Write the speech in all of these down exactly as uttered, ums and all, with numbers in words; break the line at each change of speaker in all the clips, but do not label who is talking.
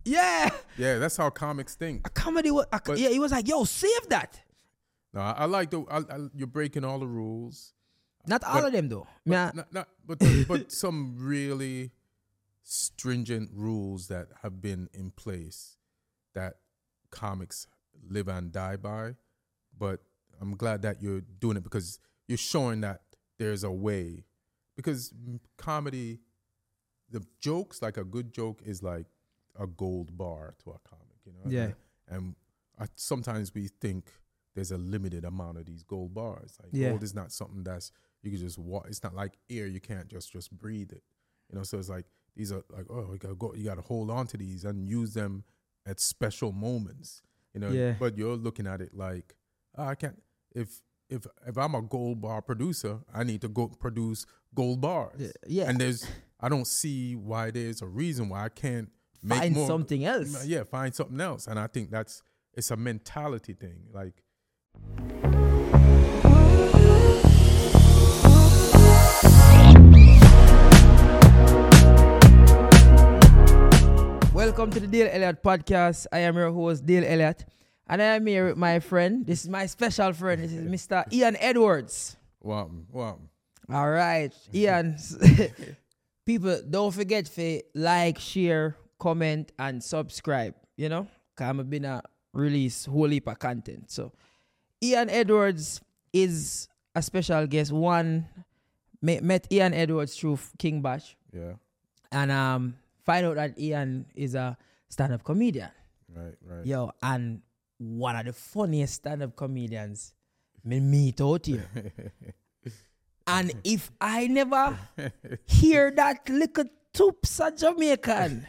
Yeah.
Yeah, that's how comics think.
A comedy was, a,
But-
yeah, he was like, yo, save that.
No, I, I like the I, I, you're breaking all the rules.
Not all
But-
of them, though.
But,
Man,
not, not, but, the, but some really stringent rules that have been in place that comics live and die by. But I'm glad that you're doing it because you're showing that there's a way. Because comedy, the jokes, like a good joke is like a gold bar to a comic, you know?
Yeah.
And I, sometimes we think there's a limited amount of these gold bars. Like
Yeah.
gold is not something that's, you can just walk. It's not like air. You can't just, just breathe it, you know? So it's like, these are like, oh, you gotta go, you gotta hold on to these and use them at special moments, you know?
Yeah.
But you're looking at it like, oh, I can't, if, if, if I'm a gold bar producer, I need to go produce gold bars.
yeah.
And there's, I don't see why there's a reason why I can't make
Find
more,
something else.
Yeah, find something else. And I think that's, it's a mentality thing. Like,
Welcome to the Dale Elliott podcast. I am your host, Dale Elliott. And I am here with my friend. This is my special friend. This is Mister Ian Edwards.
wow, wow.
All right. Ian, people, don't forget to like, share, comment, and subscribe. You know, because I'm going to release a whole heap of content. So, Ian Edwards is a special guest. One, met, met Ian Edwards through King Bash.
Yeah,
And um, find out that Ian is a stand-up comedian.
right, right.
Yo, and one of the funniest stand-up comedians me meet out here. And if I never hear that little toops of Jamaican,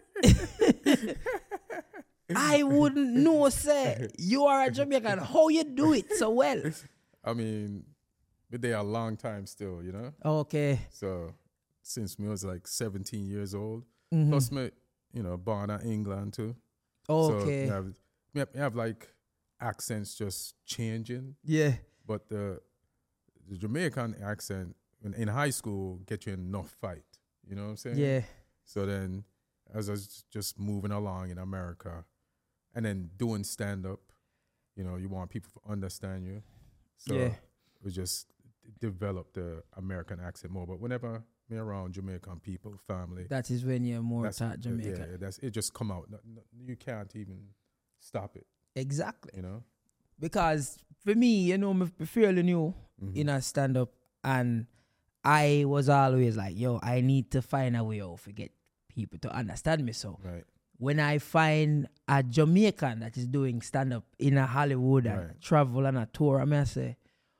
I wouldn't know, say, you are a Jamaican. How you do it so well?
I mean, but they are a long time still, you know?
Okay.
So, since me was like seventeen years old,
Mhm.
plus me, you know, born in England too.
Okay.
So, you have, you have, you have like accents just changing,
Yeah.
but the the Jamaican accent in, in high school get you in enough fight. You know what I'm saying?
Yeah.
So then, as I was just moving along in America, and then doing stand up, you know, you want people to understand you. So
Yeah.
we just develop the American accent more. But whenever me around Jamaican people, family,
That is when you're more
that's
taught Jamaican.
Yeah, that's it. Just come out. No, no, you can't even stop it.
Exactly.
You know.
Because for me, you know, I'm fairly new
Mhm.
in a stand-up, and I was always like, yo, I need to find a way out to get people to understand me. So
Right.
when I find a Jamaican that is doing stand-up in a Hollywood and
Right.
travel on a tour, I may say,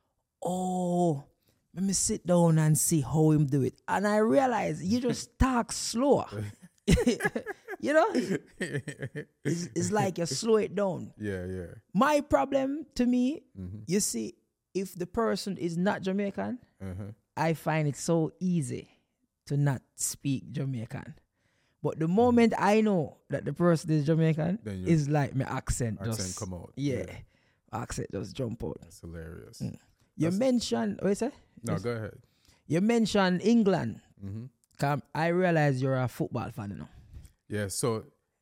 oh, let me sit down and see how him do it. And I realize you just talk slower. You know? It's, it's like you slow it down.
Yeah, yeah.
My problem to me,
Mm-hmm.
you see, if the person is not Jamaican,
Uh-huh.
I find it so easy to not speak Jamaican. But the moment I know that the person is Jamaican,
Then you-
it's like my accent,
Accent
just
come out.
Yeah, accent just jump out.
That's hilarious.
Mm. You
That's-
mentioned, what you say?
No,
Yes.
go ahead.
You mentioned England.
Mm-hmm.
Come, I realize you're a football fan, you know.
Yeah, so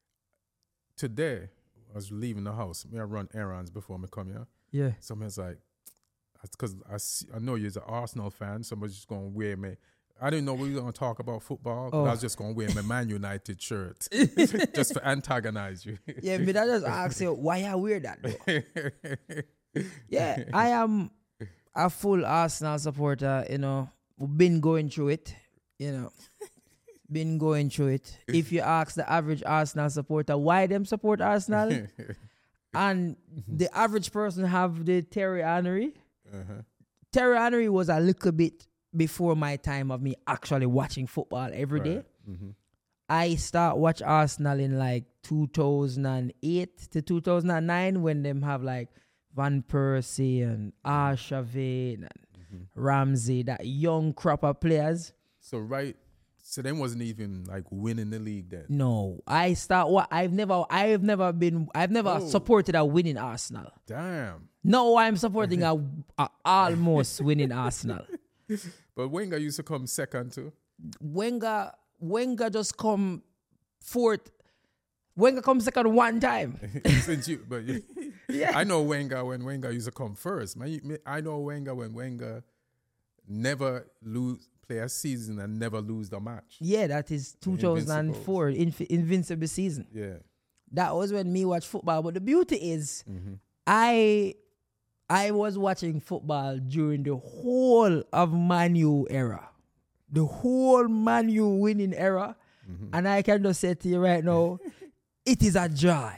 today I was leaving the house. Me I run errands before me come here.
Yeah.
Somebody's like, because I, see, I know you're an Arsenal fan. Somebody's just going to wear me. I didn't know we were going to talk about football, but
Oh.
I was just going to wear my Man United shirt just to antagonize you.
Yeah, but I just ask you, why I wear that, though? Yeah, I am a full Arsenal supporter, you know. We've been going through it, you know. Been going through it. If you ask the average Arsenal supporter why them support Arsenal, and the average person have the Terry Henry.
uh-huh.
Terry Henry was a little bit before my time of me actually watching football every day.
Right. Mm-hmm.
I start watch Arsenal in like two thousand eight to two thousand nine when them have like Van Persie and Arshavin and
Mm-hmm.
Ramsey, that young crop of players.
So, right, so they wasn't even like winning the league then.
No, I start what I've never, I've never been, I've never
Oh.
supported a winning Arsenal.
Damn.
No, I'm supporting a, a almost winning Arsenal.
But Wenger used to come second too.
Wenger, Wenger just come fourth Wenger comes second one time.
Since you, but you,
Yeah.
I know Wenger when Wenger used to come first. Man, you- I know Wenger when Wenger never lose play a season and never lose the match.
Yeah, that is two thousand four Invi- Invincible season.
Yeah.
That was when me watch football. But the beauty is,
Mm-hmm.
I I was watching football during the whole of Man U era. The whole Man U winning era.
Mm-hmm.
And I can just say to you right now, it is a joy.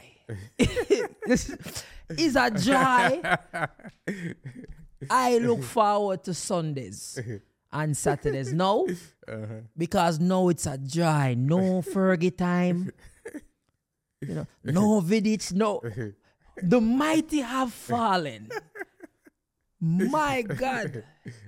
It's a joy. I look forward to Sundays and Saturdays now
Uh-huh.
because now it's a joy. No Fergie time. You know, no Vidic, no. The mighty have fallen. My God.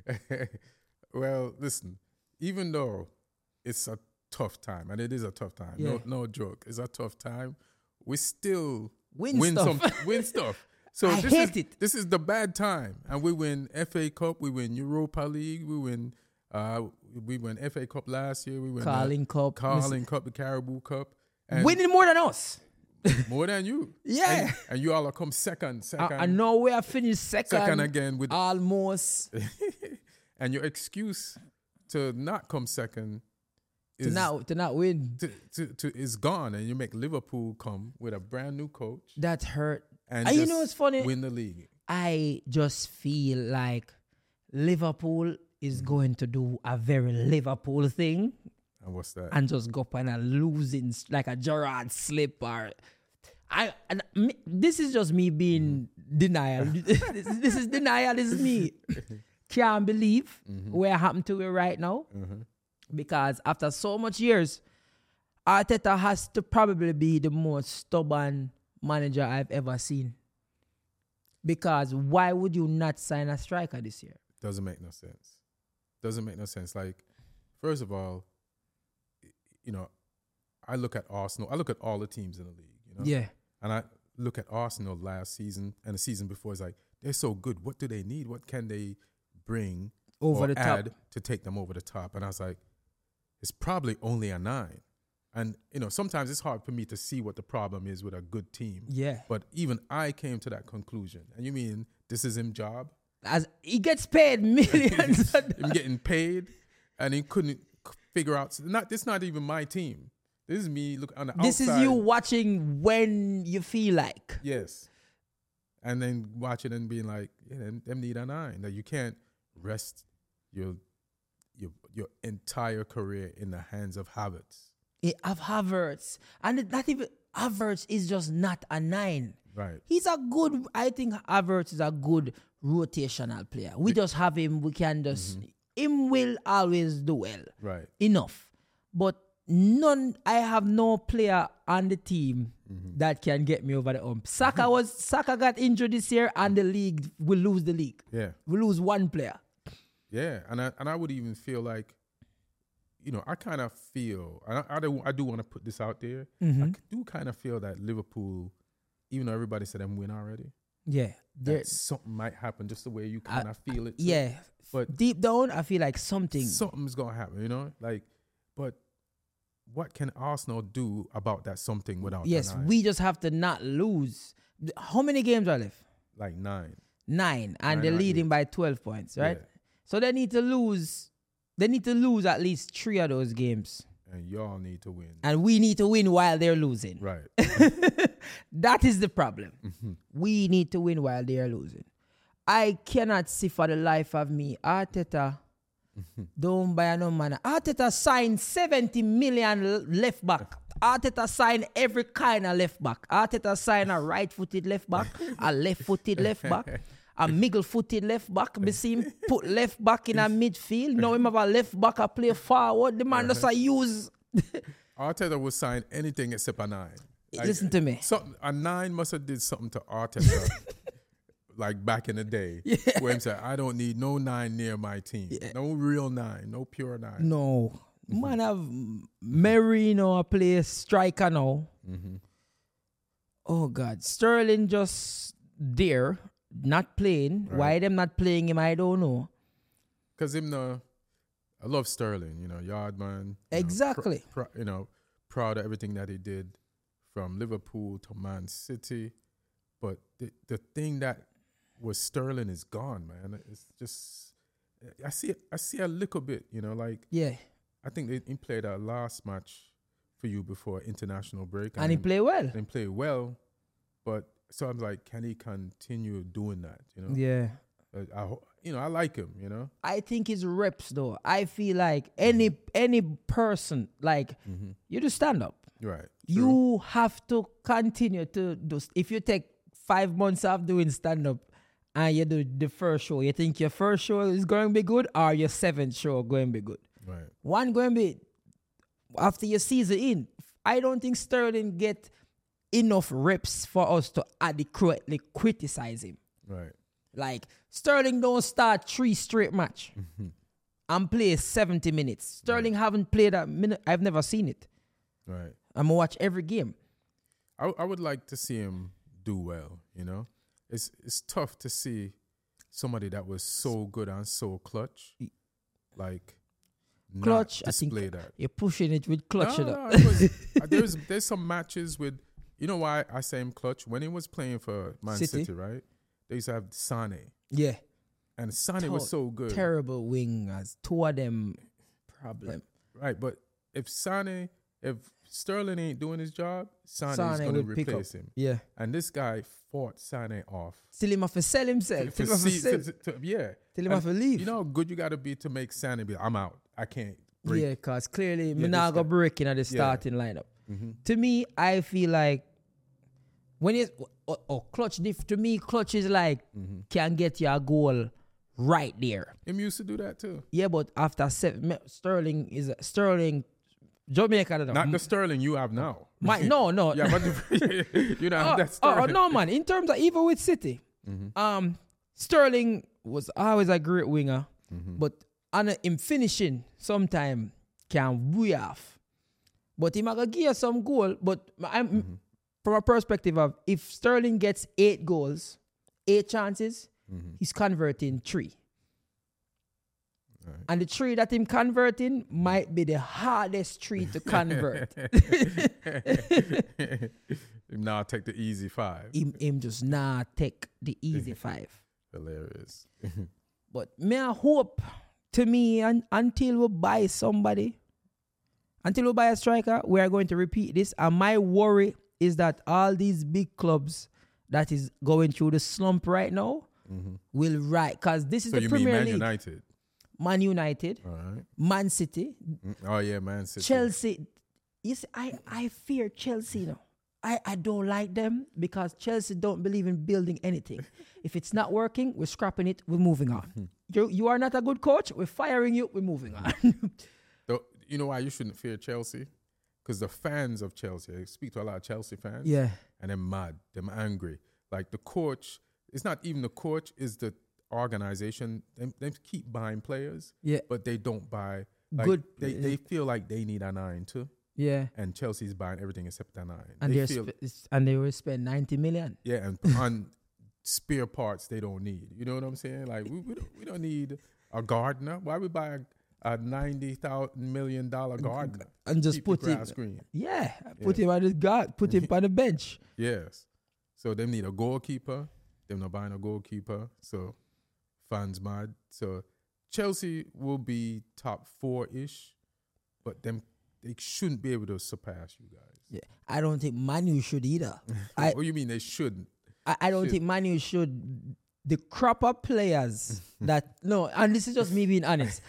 Well, listen, even though it's a tough time, and it is a tough time,
Yeah.
no, no joke, it's a tough time, we still
Win
win
stuff.
some win stuff. So
I
this
hate
is,
it.
This is the bad time, and we win F A Cup, we win Europa League, we win uh, we win F A Cup last year, we win
Carling Cup.
the Carling Cup, the Caribou Cup, and
Winning more than us.
more than you.
Yeah.
and, and you all are come second, second,
I, I know we have finished second.
second again with
Almost.
and your excuse to not come second
To
is
not, to not win.
to, to, to is gone, and you make Liverpool come with a brand new coach
That hurt.
and
And you
just
know what's funny?
win the league.
I just feel like Liverpool is going to do a very Liverpool thing
And what's that?
and just go up on a losing, like a Gerrard slip or. I and me, this is just me being denial. this, this is denial. This is me. Can't believe where happened to it right now.
Mhm.
Because after so much years, Arteta has to probably be the most stubborn manager I've ever seen. Because why would you not sign a striker this year?
Doesn't make no sense. Doesn't make no sense. Like, first of all, you know, I look at Arsenal. I look at all the teams in the league. You know,
Yeah.
and I look at Arsenal last season and the season before. It's like they're so good. What do they need? What can they bring
Over
or
the top.
add to take them over the top? And I was like, it's probably only a nine. And you know, sometimes it's hard for me to see what the problem is with a good team.
Yeah.
But even I came to that conclusion. And you mean this is his job?
As he gets paid millions.
Him getting paid, and he couldn't c- figure out. Not this, not even my team. This is me. Look on the
This
outside.
is you watching when you feel like.
Yes, and then watching and being like, yeah, them, them need a nine. That you can't rest your your your entire career in the hands of Havertz.
It have Havertz. And it, not even Havertz is just not a nine.
Right.
He's a good, I think Havertz is a good rotational player. We just have him, we can just, him will always do well.
Right.
Enough. But none, I have no player on the team that can get me over the hump. Saka was, Saka got injured this year and the league will lose the league.
Yeah.
We lose one player.
Yeah. And I and I would even feel like, you know, I kind of feel, I, I do, I do want to put this out there. I do kind of feel that Liverpool, even though everybody said them win already,
Yeah. There,
that something might happen just the way you kind of feel it. too.
yeah.
But
Deep down, I feel like something.
something's going to happen, you know? Like, but what can Arsenal do about that something without the
Yes,
nine?
we just have to not lose. How many games are left?
Like nine.
Nine. And
Nine
they're
or
leading
eight.
by twelve points, right?
Yeah.
So they need to lose. They need to lose at least three of those games.
And y'all need to win.
And we need to win while they're losing.
Right.
That is the problem.
Mm-hmm.
We need to win while they are losing. I cannot see for the life of me. Arteta,
Mm-hmm.
don't buy no man. Arteta signed seventy million l- left back. Arteta signed every kind of left back. Arteta signed a right-footed left back, a left-footed left back, a middle-footed left back. We see him put left back in a midfield. Now him have a left back, a play forward. The man just a use.
Arteta would sign anything except a nine. Like,
Listen to me.
Something, a nine must have did something to Arteta. Like back in the day, where he said, I don't need no nine near my team. No real nine, no pure nine.
No.
Mm-hmm.
Man have Merino a play striker now.
Mm-hmm.
Oh God. Sterling just there, not playing.
Right.
Why them not playing him, I don't know.
Because him, the, I love Sterling, you know, yard man. You
Exactly.
Know, pr- pr- you know, proud of everything that he did from Liverpool to Man City. But the, the thing that was Sterling is gone, man. It's just, I see I see a little bit, you know, like,
Yeah.
I think they, he played our last match for you before international break.
And he
then-
played well.
and play well, but so I'm like, can he continue doing that? You know,
Yeah.
Uh, I, ho- you know, I like him. You know,
I think it's reps though. I feel like any any person, like
mm-hmm.
you just stand up.
right? True.
You have to continue to do. If you take five months off doing stand up and you do the first show, you think your first show is going to be good, or your seventh show going to be good?
right,
One going to be after your season in. I don't think Sterling get enough reps for us to adequately criticize him.
right,
Like Sterling don't start three straight match and play seventy minutes. Sterling haven't played a minute. I've never seen it.
right.
I'm gonna watch every game.
I I would like to see him do well. You know, it's it's tough to see somebody that was so good and so clutch, like
Clutch,
not
I think
display that.
you're pushing it with clutch.
No,
it
no,
up.
it was, uh, there's there's some matches with, you know why I say him clutch? When he was playing for Man
City.
City, right? They used to have Sane,
Yeah,
and Sane
Ter-
was so good,
terrible wingers. Two of them problem.
right? But if Sane, if Sterling ain't doing his job, Sane, is
Sane
going to
will pick up.
replace him.
Yeah,
And this guy fought Sane off.
still him have to sell himself.
To
Still him have to
see-
sell.
to- to- yeah,
Till him
And
have to leave.
You know how good you got to be to make Sane be, I'm out. I can't break.
Yeah, because clearly me
this
not go
guy-
breaking at the
Yeah.
starting lineup.
Mhm.
To me, I feel like when you oh, oh, clutch diff to me, clutch is like
Mm-hmm.
can get you a goal right there.
Him used to do that too.
Yeah, but after seven, Sterling is Sterling, Jamaica.
Not the Sterling you have now.
My, no, no.
Yeah, but you know
Oh,
that's
oh, oh,
Sterling.
no, man. In terms of even with City, um, Sterling was always a great winger, but on a, him finishing sometime can way off. But he might give you some goal. But I'm from a perspective of if Sterling gets eight goals, eight chances, he's converting three.
Right.
And the tree that him converting might be the hardest tree to convert.
Now take the easy five.
him, him just nah take the easy five.
Hilarious.
But may I hope to me un, until we buy somebody, until we buy a striker, we are going to repeat this. And my worry is that all these big clubs that is going through the slump right now will rise. Because this is
So
the
you mean
Premier
Man
League.
United?
Man United,
All right.
Man City,
Mm, Oh yeah, Man City.
Chelsea. You see, I, I fear Chelsea now. I, I don't like them because Chelsea don't believe in building anything. If it's not working, we're scrapping it, we're moving on. You you are not a good coach, we're firing you, we're moving on.
Though, you know why you shouldn't fear Chelsea? Because the fans of Chelsea, I speak to a lot of Chelsea fans.
Yeah.
And they're mad. They're angry. Like the coach, it's not even the coach, it's the organization. They, they keep buying players,
Yeah.
but they don't buy. Like,
Good-
They, they feel like they need a nine too.
Yeah.
And Chelsea's buying everything except a nine.
And
they
they
feel,
sp- and they will spend ninety million.
yeah, and on spare parts they don't need. You know what I'm saying? Like we, we don't we don't need a gardener. Why we buy a, a ninety thousand million dollar gardener
And just
Keep
put
the
him
grass green?
Yeah. Put him on the guard, put him on the bench.
Yes. So they need a goalkeeper. They're not buying a goalkeeper. So fans mad. So Chelsea will be top four ish, but them they shouldn't be able to surpass you guys.
Yeah. I don't think Manu should either. I,
What do you mean they shouldn't?
I, I don't
Should.
think Manu should. The crop of players that no, and this is just me being honest.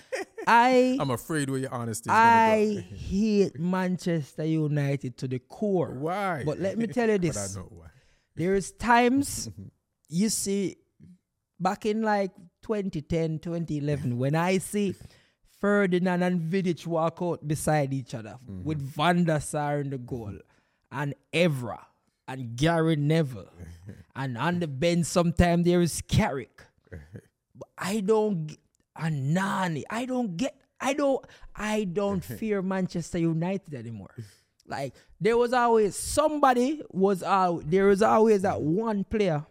I
I'm afraid where your honesty is
I
gonna
hate Manchester United to the core.
go. Why?
But let me tell you
But
this:
I know why.
there is times you see back in like twenty ten, twenty eleven when I see Ferdinand and Vidic walk out beside each other with Van der Sar in the goal and Evra and Gary Neville and on the bench sometimes there is Carrick. But I don't g- and Nani. I don't get I don't I don't fear Manchester United anymore. Like there was always somebody was out there was always that one player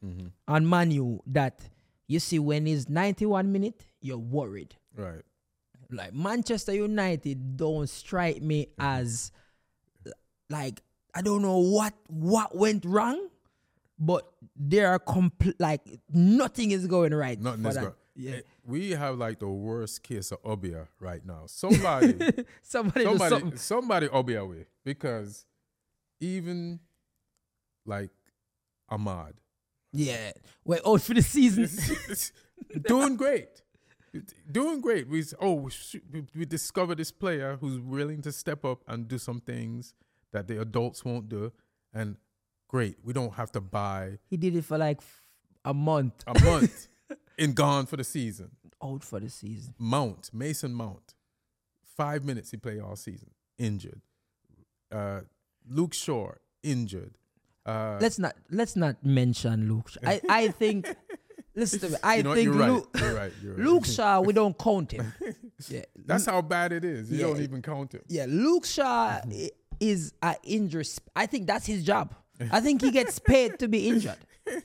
on Man U that you see when it's ninety-one minutes, you're worried.
Right.
Like Manchester United don't strike me as like I don't know what what went wrong, but there are compl- like nothing is going right.
Nothing
for
is
that.
going.
Yeah.
We have like the worst case of Obia right now. Somebody,
somebody, do
somebody,
something.
somebody Obia with, because even like Ahmad,
Yeah, we're out for the season.
doing great, doing great. We oh we, sh- we, we discovered this player who's willing to step up and do some things that the adults won't do, and great. We don't have to buy
He did it for like f- a month.
a month and gone for the season.
Out for the season.
Mount, Mason Mount, five minutes he played all season, injured. Uh, Luke Shaw, injured. Uh,
Let's not let's not mention Luke Shaw. I, I think listen to me. I
you know,
think
you're right.
Luke,
You're right. You're right.
Luke Shaw, we don't count him. Yeah.
That's how bad it is. You
Yeah.
don't even count it.
Yeah, Luke Shaw i- is an injury. sp- I think that's his job. I think he gets paid to be injured.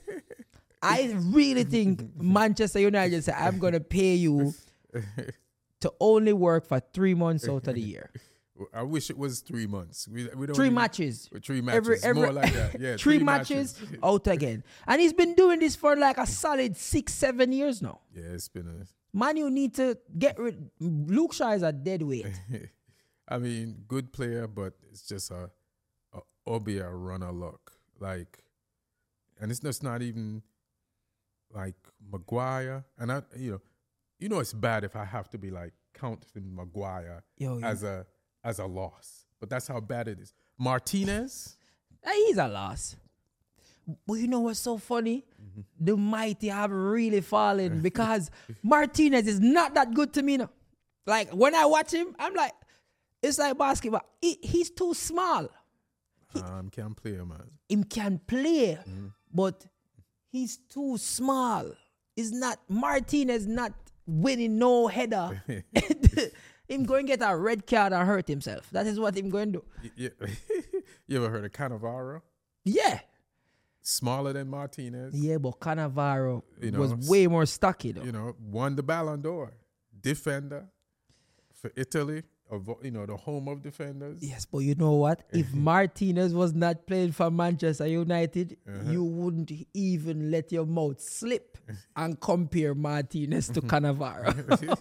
I really think Manchester United say, I'm going to pay you to only work for three months out of the year.
I wish it was three months. We, we don't
Three
even-
matches.
Three matches.
Every, every,
More like that. Yeah,
three, matches, out again. And he's been doing this for like a solid six, seven years now.
Yeah, it's been a.
Man, you need to get rid. Luke Shaw is a dead weight.
I mean, good player, but it's just a, a Obia runner luck. Like, and it's just not even like Maguire. And I, you know, you know, it's bad if I have to be like counting Maguire
Yo, yo.
as a as a loss. But that's how bad it is. Martinez.
Uh, He's a loss. But you know what's so funny?
Mm-hmm.
The mighty have really fallen because Martinez is not that good to me now. Like, when I watch him, I'm like, it's like basketball. He, he's too small.
Um, can't play, man.
Him can play,
Mm-hmm.
but he's too small. He's not, Martinez not winning no header. Him going to get a red card and hurt himself. That is what him going to do.
You, you, you ever heard of Cannavaro?
Yeah.
Smaller than Martinez.
Yeah, but Cannavaro
You know,
was
s-
way more stocky though.
You know, won the Ballon d'Or. Defender for Italy, of, you know, the home of defenders.
Yes, but you know what? If Martinez was not playing for Manchester United,
Uh-huh.
you wouldn't even let your mouth slip and compare Martinez to Cannavaro.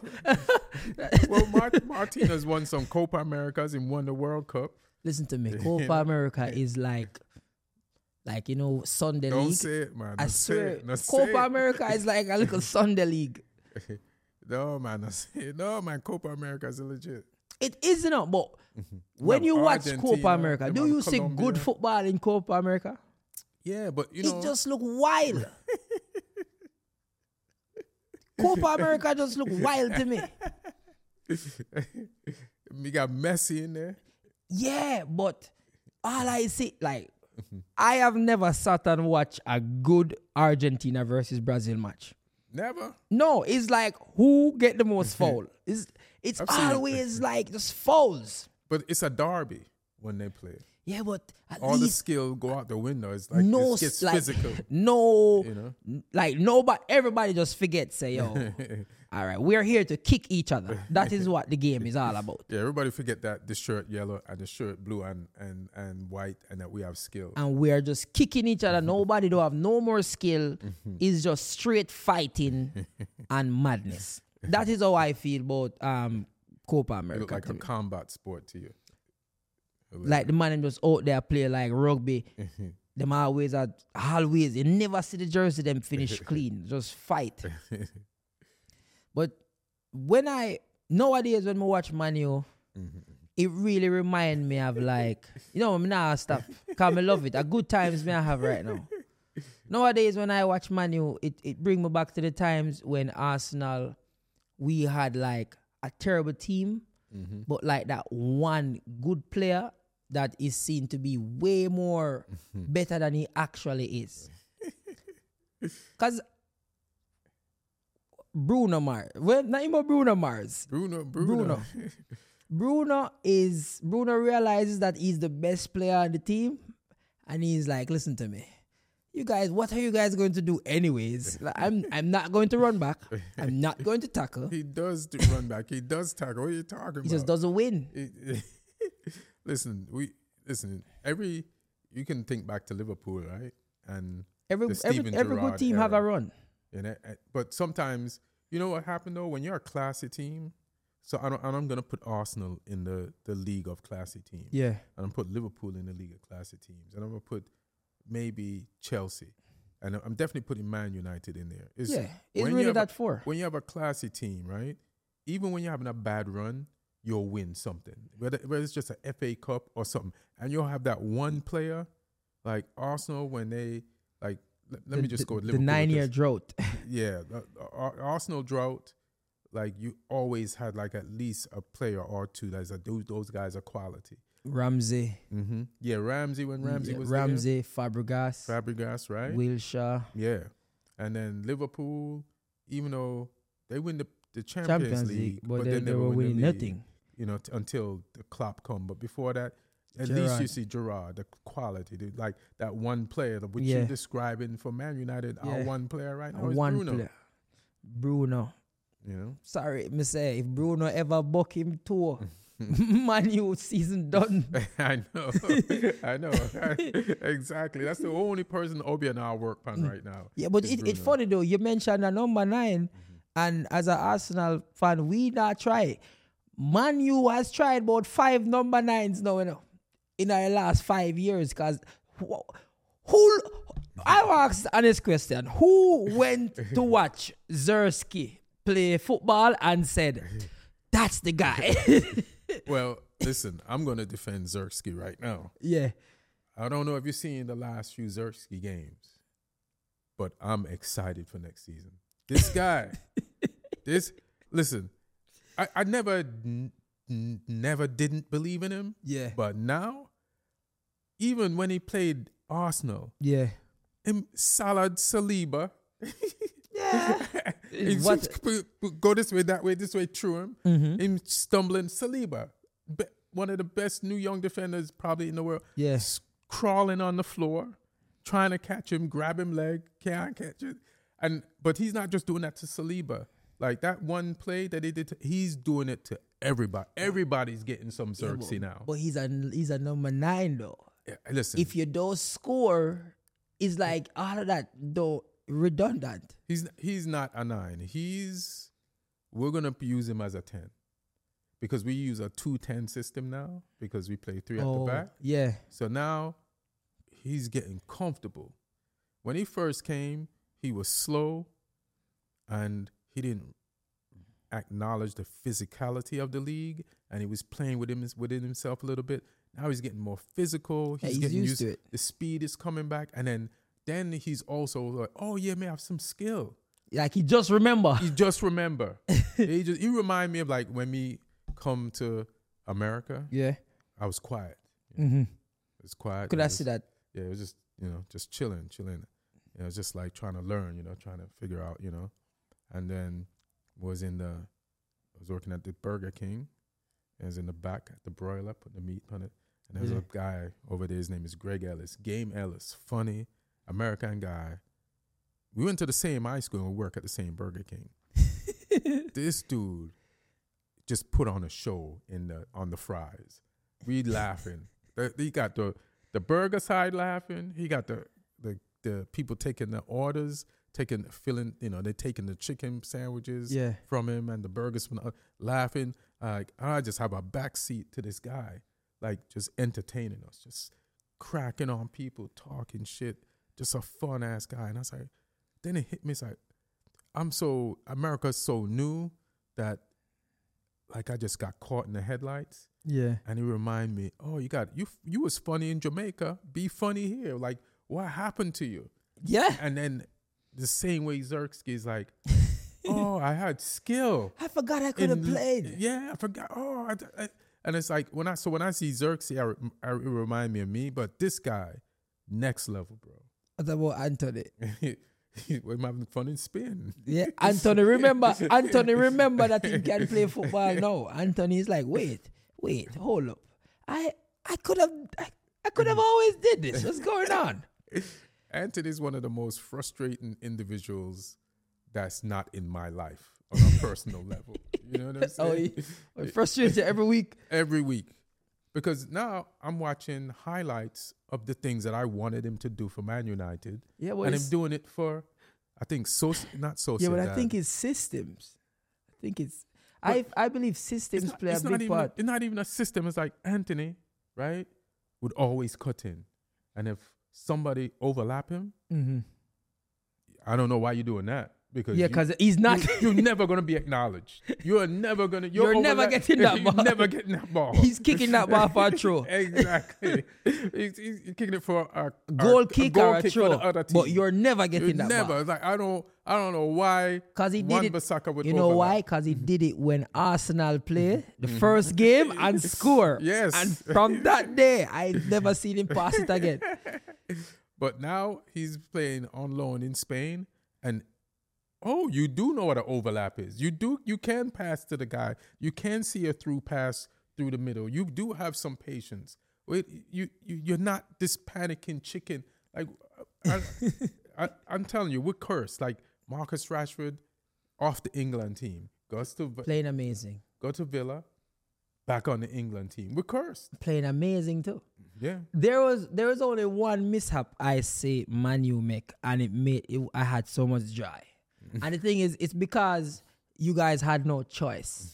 Well, Mart- Martinez won some Copa Americas and won the World Cup.
Listen to me. Copa America is like, like you know, Sunday
Don't
League.
say it, man.
I
Don't say
swear,
it. Don't say
Copa
it.
America is like a little Sunday League.
No, man. Don't say it. No, man. Copa America is legit.
It is, you know, but when
have
you watch
Argentina,
Copa America,
them
do
have
you see
Colombia.
good football in Copa America?
Yeah, but you know,
It just look wild. Copa America just look wild to me.
we got Messi in there.
Yeah, but all I see, like, I have never sat and watched a good Argentina versus Brazil match.
Never.
No, it's like who get the most foul. It's it's
I've seen it.
always like just fouls.
But it's a derby when they play.
Yeah, but at
All the
least
skill go out the window. It's like
no,
it gets
like
physical.
no,
You know?
n- like nobody, everybody just forget. Say, yo, all right, we're here to kick each other. That is what the game is all about.
Yeah, everybody forget that the shirt yellow and the shirt blue and, and, and white and that we have skill.
And we're just kicking each other. Nobody don't have no more skill. It's just straight fighting and madness. That is how I feel about um Copa
It look
America.
like
to
a
me.
combat sport to you.
Like the man them just out there play like rugby. Them always are always you never see the jersey them finish clean. Just fight. But when I nowadays when I watch Manu, it really remind me of like you know me nah stop. Cause I love it. A good times me I have right now. Nowadays when I watch Manu, it, it bring me back to the times when Arsenal we had like a terrible team, but like that one good player that is seen to be way more better than he actually is. Cause Bruno Mars, well, not even Bruno Mars.
Bruno, Bruno.
Bruno. Bruno is Bruno realizes that he's the best player on the team, and he's like, "Listen to me, you guys. What are you guys going to do anyways? Like, I'm I'm not going to run back. I'm not going to tackle.
He does do run back. He does tackle. What are you talking
He
about?
just doesn't win.
It- listen, we listen. Every you can think back to Liverpool, right? And
Every
the
every,
Steven
every good
Gerrard
team have a
era.
run.
And it, it- but sometimes, you know what happened though? When you're a classy team, so I don't, and I'm going to put Arsenal in the, the league of classy teams.
Yeah.
And I'm going to put Liverpool in the league of classy teams. And I'm going to put maybe Chelsea. And I'm definitely putting Man United in there. It's,
Yeah. It's
when you
really
have a-
that for.
When you have a classy team, right? Even when you're having a bad run, you'll win something. Whether, whether it's just an F A Cup or something. And you'll have that one player, like Arsenal, when they, like, let, let
The-
me just go with
the,
Liverpool.
the nine
with
year
this.
drought.
Yeah, the, the Ar- Arsenal drought, like you always had like at least a player or two that's like those, those guys are quality.
Ramsey.
Mm-hmm. Yeah, Ramsey when Ramsey
yeah,
was
Ramsey, Fabregas,
there. Fabregas, right?
Wilshere.
Yeah, and then Liverpool, even though they win the, the Champions,
Champions
League,
League, but,
but
they,
then
they
never
were
win the
winning
league,
nothing.
you know, t- until the Klopp come. But before that, at least
Gerrard.
you see Gerrard, the quality, the, like that one player, which
Yeah.
you're describing for Man United, our
Yeah.
one player right now
A
is
one
Bruno.
player. Bruno.
You know.
Sorry, me say if Bruno ever buck him too, Man U season done.
I know, I know, exactly. That's the only person Obi and I work on right now.
Yeah, but
is
it, it's
Bruno.
funny though. You mentioned a number nine, and as an Arsenal fan, we not try. Man U has tried about five number nines now, you know, in our last five years. Cause who, who I asked honest question: who went to watch Zersky play football and said, "That's the guy"?
Well, listen, I'm going to defend Zersky right now.
Yeah,
I don't know if you've seen the last few Zersky games, but I'm excited for next season. This guy, this, listen, I, I never, n- n- never didn't believe in him,
yeah,
but now, even when he played Arsenal,
yeah.
him Salad Saliba,
Yeah.
he
What-
just p- p- go this way, that way, this way, through him.
Mhm.
Him stumbling. Saliba, be- one of the best new young defenders probably in the world.
Yeah.
S- crawling on the floor, trying to catch him, grab him leg, can't catch it. And but he's not just doing that to Saliba. Like that one play that he did, to, he's doing it to everybody. Everybody's getting some
Yeah,
Xerxes
but,
now.
but he's a he's a number nine though.
Yeah, listen,
If you don't score, it's like all of that though redundant.
he's he's not a nine. He's we're gonna use him as a ten because we use a two ten system now because we play three at the back.
yeah,
So now he's getting comfortable. When he first came, he was slow and he didn't acknowledge the physicality of the league, and he was playing with him within himself a little bit. Now he's getting more physical. He's,
Yeah, he's
getting
used to it.
The speed is coming back, and then then he's also like, oh yeah, may have some skill.
like he just remember.
He just remember. he just he remind me of like when we come to America.
Yeah,
I was quiet.
mm-hmm.
It was quiet.
Could
It
I
was-
see that?
Yeah, it was just, you know, just chilling, chilling. You know, it was just like trying to learn, you know, trying to figure out, you know. And then was in the, I was working at the Burger King. And I was in the back at the broiler, putting the meat on it. And there was
Yeah.
a guy over there, his name is Greg Ellis. Game Ellis, funny, American guy. We went to the same high school and we work at the same Burger King. This dude just put on a show in the on the fries. We laughing. The- He got the the burger side laughing. He got the the the people taking the orders, taking filling. You know, they taking the chicken sandwiches
Yeah.
from him and the burgers from the, laughing. Like I just have a backseat to this guy, like just entertaining us, just cracking on people, talking shit. Just a fun ass guy. And I was like, then it hit me. It's like, I'm so America's so new that like I just got caught in the headlights.
Yeah,
And he remind me, oh, you got you you was funny in Jamaica. Be funny here. Like, what happened to you?
yeah.
And then the same way Xerxes is like, oh, I had skill.
I forgot I could have
in-
played.
Yeah, I forgot. Oh, I, I- and it's like when I so when I see Xerxes, I, re- I, it remind me of me. But this guy, next level, bro.
I thought about Anthony.
We're having fun in Spain.
Yeah, Anthony. Remember, Anthony. Remember that he can play football now. Anthony is like, wait, wait, hold up. I I could have I, I could have always did this. What's going on?
Anthony is one of the most frustrating individuals that's not in my life on a personal level. You know what I'm
Oh,
saying?
he, he frustrated every week.
Every week. because now I'm watching highlights of the things that I wanted him to do for Man United,
Yeah, well,
and
it's-
I'm doing it for, I think, so not so.
yeah, but I think it's systems. I think it's. I I believe systems
it's not,
play a
it's
big
not even
part.
it's not even a system. It's like Anthony, right, would always cut in, and if somebody overlap him,
Mm-hmm.
I don't know why you're doing that. Because
Yeah,
you-
because he's not.
you, you're never gonna be acknowledged. You're never gonna. You're,
You're never
overlap-
getting that
You're
ball.
never getting that ball.
He's kicking that ball for a throw.
Exactly. he's, he's kicking it for a, a
Goal
a
kick
goal
or a
kick
throw,
for the other team.
but you're never getting
You're
that
never.
ball.
It's like I don't. I don't know why.
Because he did
Wan
it.
Bissaka would
You know
overlap.
why? Because he did it when Arsenal play the first game and score.
Yes.
And from that day, I never seen him pass it again.
But now he's playing on loan in Spain, and oh, you do know what an overlap is. You do. You can pass to the guy. You can see a through pass through the middle. You do have some patience. Wait, you, you you're not this panicking chicken. Like I, I, I'm telling you, we're cursed. Like Marcus Rashford off the England team, goes to
Playing amazing.
go to Villa, back on the England team. We're cursed.
Playing amazing too.
Yeah.
There was there was only one mishap I say Man U make, and it made it, I had so much joy. And the thing is, it's because you guys had no choice.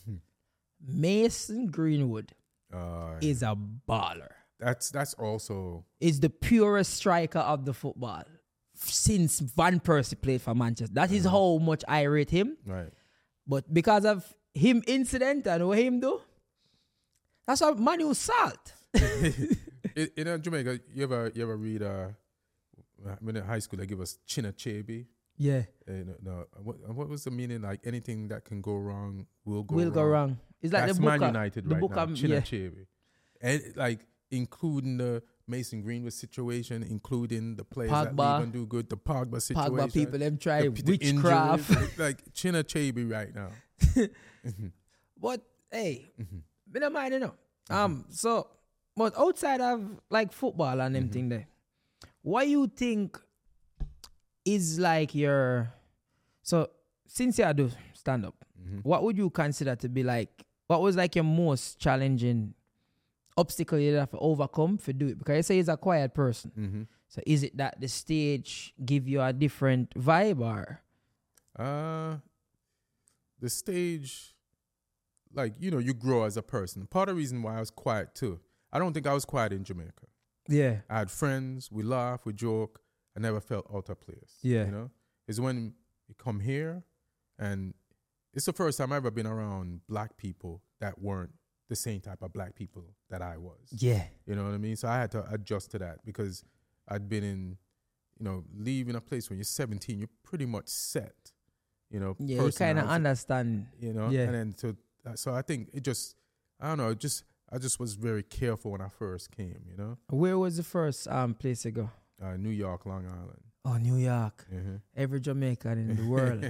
Mason Greenwood
Uh,
is a baller.
that's that's also
Is the purest striker of the football since Van Persie played for Manchester. That is how much I rate him.
right.
But because of him incident and what him do, that's why Man U salt.
in, in uh, Jamaica, you ever you ever read uh when in high school they give us Chinachebi?
Yeah,
Uh, no, no, what, what was the meaning? Like anything that can go wrong will go
will
wrong.
go wrong. It's like
That's
the book.
Man United
the
right
book
now.
of- yeah.
Chinachebi, and like including the Mason Greenwood situation, including the players that
Pogba.
leave and do good, the Pogba situation,
Pogba people them try
the, the
witchcraft.
injuries, like Chinachebi right now.
But hey,
Mhm.
me don't mind, you know. Um, so but outside of like football and them
Mhm.
thing there, what you think is like your so since you do stand up,
Mhm.
what would you consider to be like what was like your most challenging obstacle you have to overcome for do it? Because you say he's a quiet person.
Mhm.
So is it that the stage give you a different vibe or
Uh, the stage, like, you know, you grow as a person. Part of the reason why I was quiet too, I don't think I was quiet in Jamaica.
yeah.
I had friends, we laugh, we joke. I never felt out of place.
Yeah.
You know, it's when you come here, and it's the first time I've ever been around black people that weren't the same type of black people that I was.
Yeah.
You know what I mean? So I had to adjust to that because I'd been in, you know, leaving a place when you're seventeen, you're pretty much set. You know,
Yeah, you kind of
personality,
understand.
you know,
yeah.
and then so so I think it just I don't know, it just I just was very careful when I first came. You know,
Where was the first um place you go?
uh, New York, Long Island.
Oh, New York.
Mhm.
Every Jamaican in the world.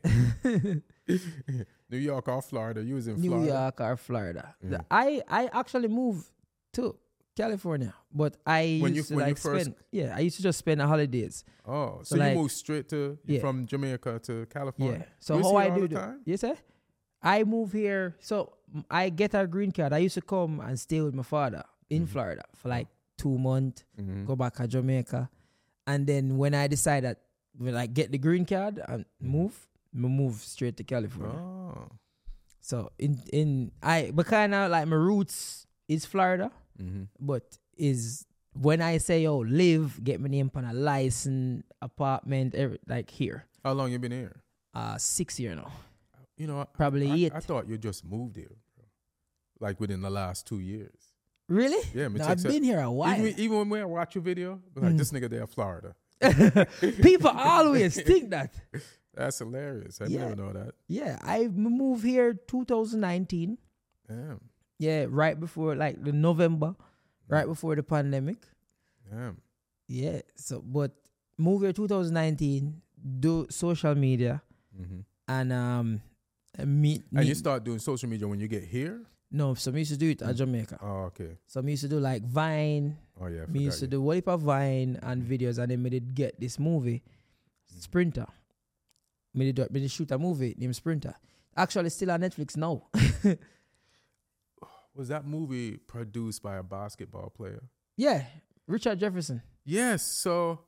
New York or Florida? You was in
New
Florida.
York or Florida. The-
Mhm.
I I actually moved to California, but I
When you-
used to
when you
like
first-
spend. Yeah, I used to just spend the holidays.
Oh,
So
so,
like-
you moved straight to
Yeah.
from Jamaica to California.
Yeah. So
You
how
see
I
all
do
the
that?
time?
Yes, sir. I move here. So mm, I get a green card. I used to come and stay with my father in
Mhm.
Florida for like two months.
Mhm.
Go back to Jamaica, and then when I decide that when I get the green card and move, me move straight to California.
Oh.
So in in I but kind of like my roots is Florida,
Mm-hmm.
but is when I say oh live, get my name on a license, apartment, every, like here.
How long you been here?
Uh six year now,
You know, I-
probably
I,
eight.
I thought you just moved here, bro. Like within the last two years.
Really?
Yeah, me
No,
check
I've
that.
been here a while.
Even, even when I watch your video, be like
Mm.
this nigga there, Florida.
People always think that.
That's hilarious. I
Yeah.
never know that.
Yeah, I moved here two thousand nineteen.
Damn,
Yeah, right before like the November, right before the pandemic.
damn.
Yeah. So, but move here two thousand nineteen. Do social media
Mm-hmm.
and um meet.
And you
meet-
start doing social media when you get here.
no, some used to do it at Jamaica.
Oh, okay.
Some used to do like Vine.
Oh yeah. I
Me used to
forgot
do what if a Vine and videos, and then me did get this movie, Sprinter. Me did, me did shoot a movie named Sprinter. Actually, still on Netflix now.
you. was that movie produced by a basketball player?
Yeah, Richard Jefferson.
Yes. So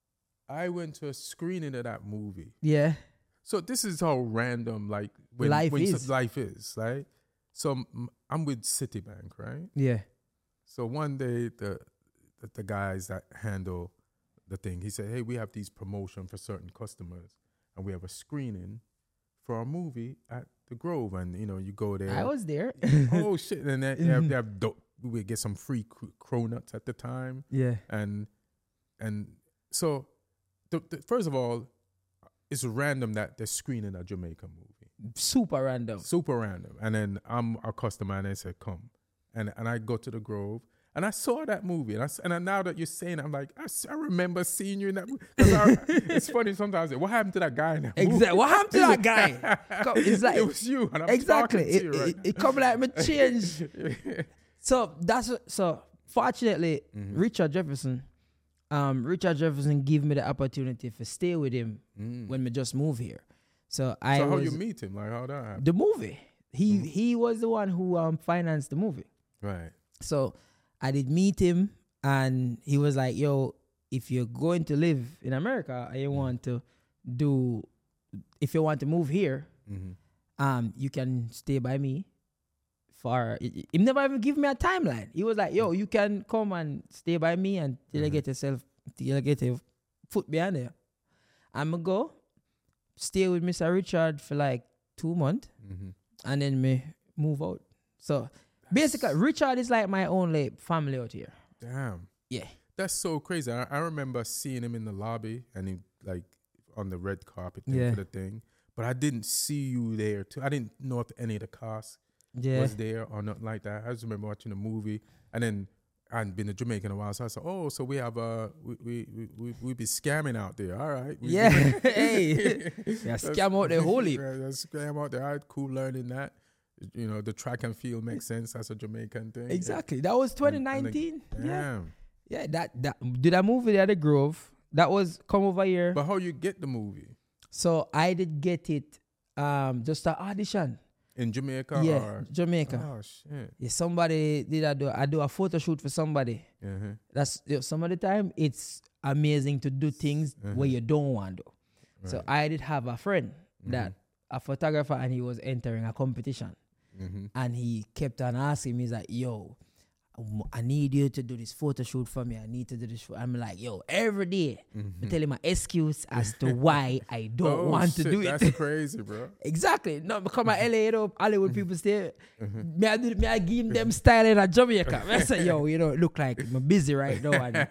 I went to a screening of that movie.
Yeah.
So this is how random, like when
Life
when
is.
life is, right? So I'm, I'm with Citibank, right?
Yeah.
So one day the, the the guys that handle the thing, he said, "Hey, we have these promotion for certain customers, and we have a screening for a movie at the Grove, and you know, you go there."
I was there.
Oh shit! And then they have, they have dope, we would get some free cr- cronuts at the time,
Yeah.
and and so the, the, first of all, it's random that they're screening a Jamaican movie.
Super random.
Super random. And then I'm a customer and they said, come. And and I go to the Grove and I saw that movie. And, I, and I, now that you're saying it, I'm like, I, I remember seeing you in that movie. I, it's funny sometimes. What happened to that guy in that movie?
Exactly. What happened to that guy? It's like,
it was you. And I'm
exactly.
talking to
It,
you right
it, it come like me change. So that's what- so. Fortunately,
Mhm.
Richard Jefferson, um, Richard Jefferson gave me the opportunity to stay with him
Mm.
when we just moved here. So I
So how
was
you meet him? Like how that happened?
the movie. He
Mhm.
he was the one who um financed the movie.
Right.
So I did meet him, and he was like, "Yo, if you're going to live in America and you want to do, if you want to move here,
Mm-hmm.
um, you can stay by me." For he he never even give me a timeline. He was like, "Yo, you can come and stay by me until you
Mhm.
get yourself, till you get your foot behind there." I'ma go stay with Mister Richard for like two months,
Mm-hmm.
and then me move out. So basically, Richard is like my only family out here.
Damn.
Yeah.
That's so crazy. I, I remember seeing him in the lobby and he like on the red carpet thing
Yeah.
for the thing. But I didn't see you there too. I didn't know if any of the cast
Yeah.
was there or nothing like that. I just remember watching the movie and then I hadn't been to Jamaica in a while. So I said, oh, so we have uh we we we, we, we be scamming out there. All right. We,
Yeah. Hey. Yeah,
That's-
scam out there wholly.
Yeah, that's scam out there. All right, cool learning that. You know, the track and field makes sense. That's a Jamaican thing.
Exactly. That was twenty
And- and
nineteen.
Yeah.
Yeah.
Damn.
Yeah, that that did I movie at the Grove. That was come over here.
But how you get the movie?
So I did get it um just an audition.
In Jamaica
Yeah,
or
Jamaica.
Oh shit.
Yeah, somebody did I do I do a photo shoot for somebody.
Uh-huh.
That's you know, some of the time it's amazing to do things
Mhm.
where you don't want to. So
Right.
I did have a friend that a photographer, and he was entering a competition,
Mm-hmm.
and he kept on asking me, he's like, "Yo, um, I need you to do this photo shoot for me. I need to do this." For-. I'm like, "Yo, every day I tell him my excuse as to why I don't
oh,
want
shit,
to do it."
That's crazy, bro.
Exactly. No, because my L A, you know, Hollywood people stay.
Mhm.
Me, I, do, me, I give them style in a Jamaica. I say, yo, you know, it look like I'm busy right now. And,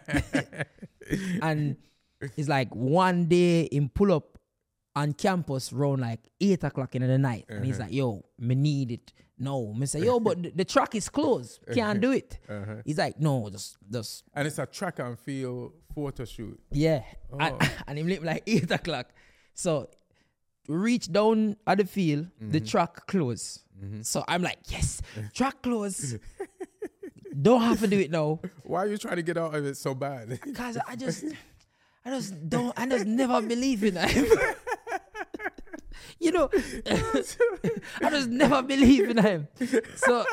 and it's like one day in pull up on campus around like eight o'clock in the night. And he's
Uh-huh.
like, yo, me need it. No. Me say, yo, but the, the track is closed. Can't do it.
Uh-huh.
He's like, no, just, just,
And it's a track and field photo shoot.
yeah.
Oh.
And, and him leave like eight o'clock. So reach down at the field, the
Mhm.
track closed.
Mhm.
So I'm like, yes, track closed. Don't have to do it now.
Why are you trying to get out of it so bad?
Cause I just, I just don't, I just never believe in him. You know, I just never believe in him. So,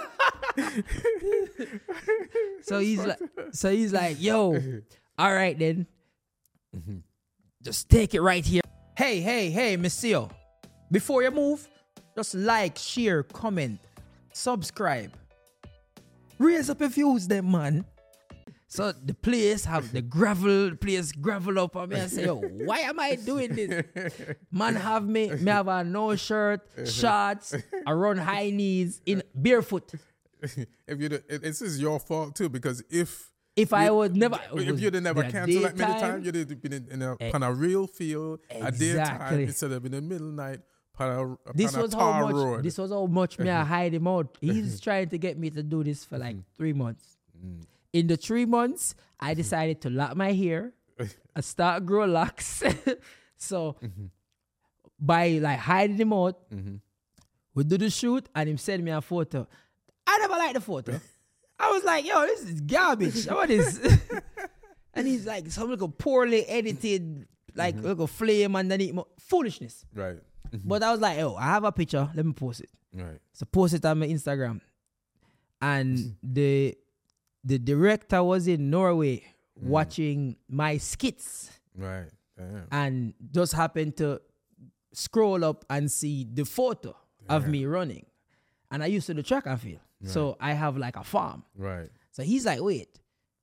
so he's like, so he's like, yo, all right then, just take it right here. Hey, hey, hey, Monsieur, before you move, just like, share, comment, subscribe. Raise up your views, then, man. So the place have the gravel, the place gravel up on me and say, yo, why am I doing this? Man have me, me have a no shirt, shorts, I run high knees, in barefoot.
if you, this is your fault too, because if
If I would never,
if you'd have never
the
canceled that many
daytime,
times, you'd have been in, in a,
Eh,
on a real field, a daytime
exactly.
instead of in the middle night, on a,
This
on a
was how
tar
much.
road.
This was how much me I hide him out. He's trying to get me to do this for like three months.
Mm.
In the three months, I decided to lock my hair. I start grow locks. So by like hiding him out,
Mhm.
we do the shoot and him send me a photo. I never liked the photo. I was like, yo, this is garbage. What is? And he's like, some little poorly edited, like little flame underneath. mo- Foolishness.
Right.
But I was like, yo, I have a picture. Let me post it.
Right.
So post it on my Instagram. and the the director was in Norway
Mm.
watching my skits
Right. Damn.
and just happened to scroll up and see the photo of
Damn.
me running. And I used to do track and field. So I have like a farm.
Right.
So he's like, wait,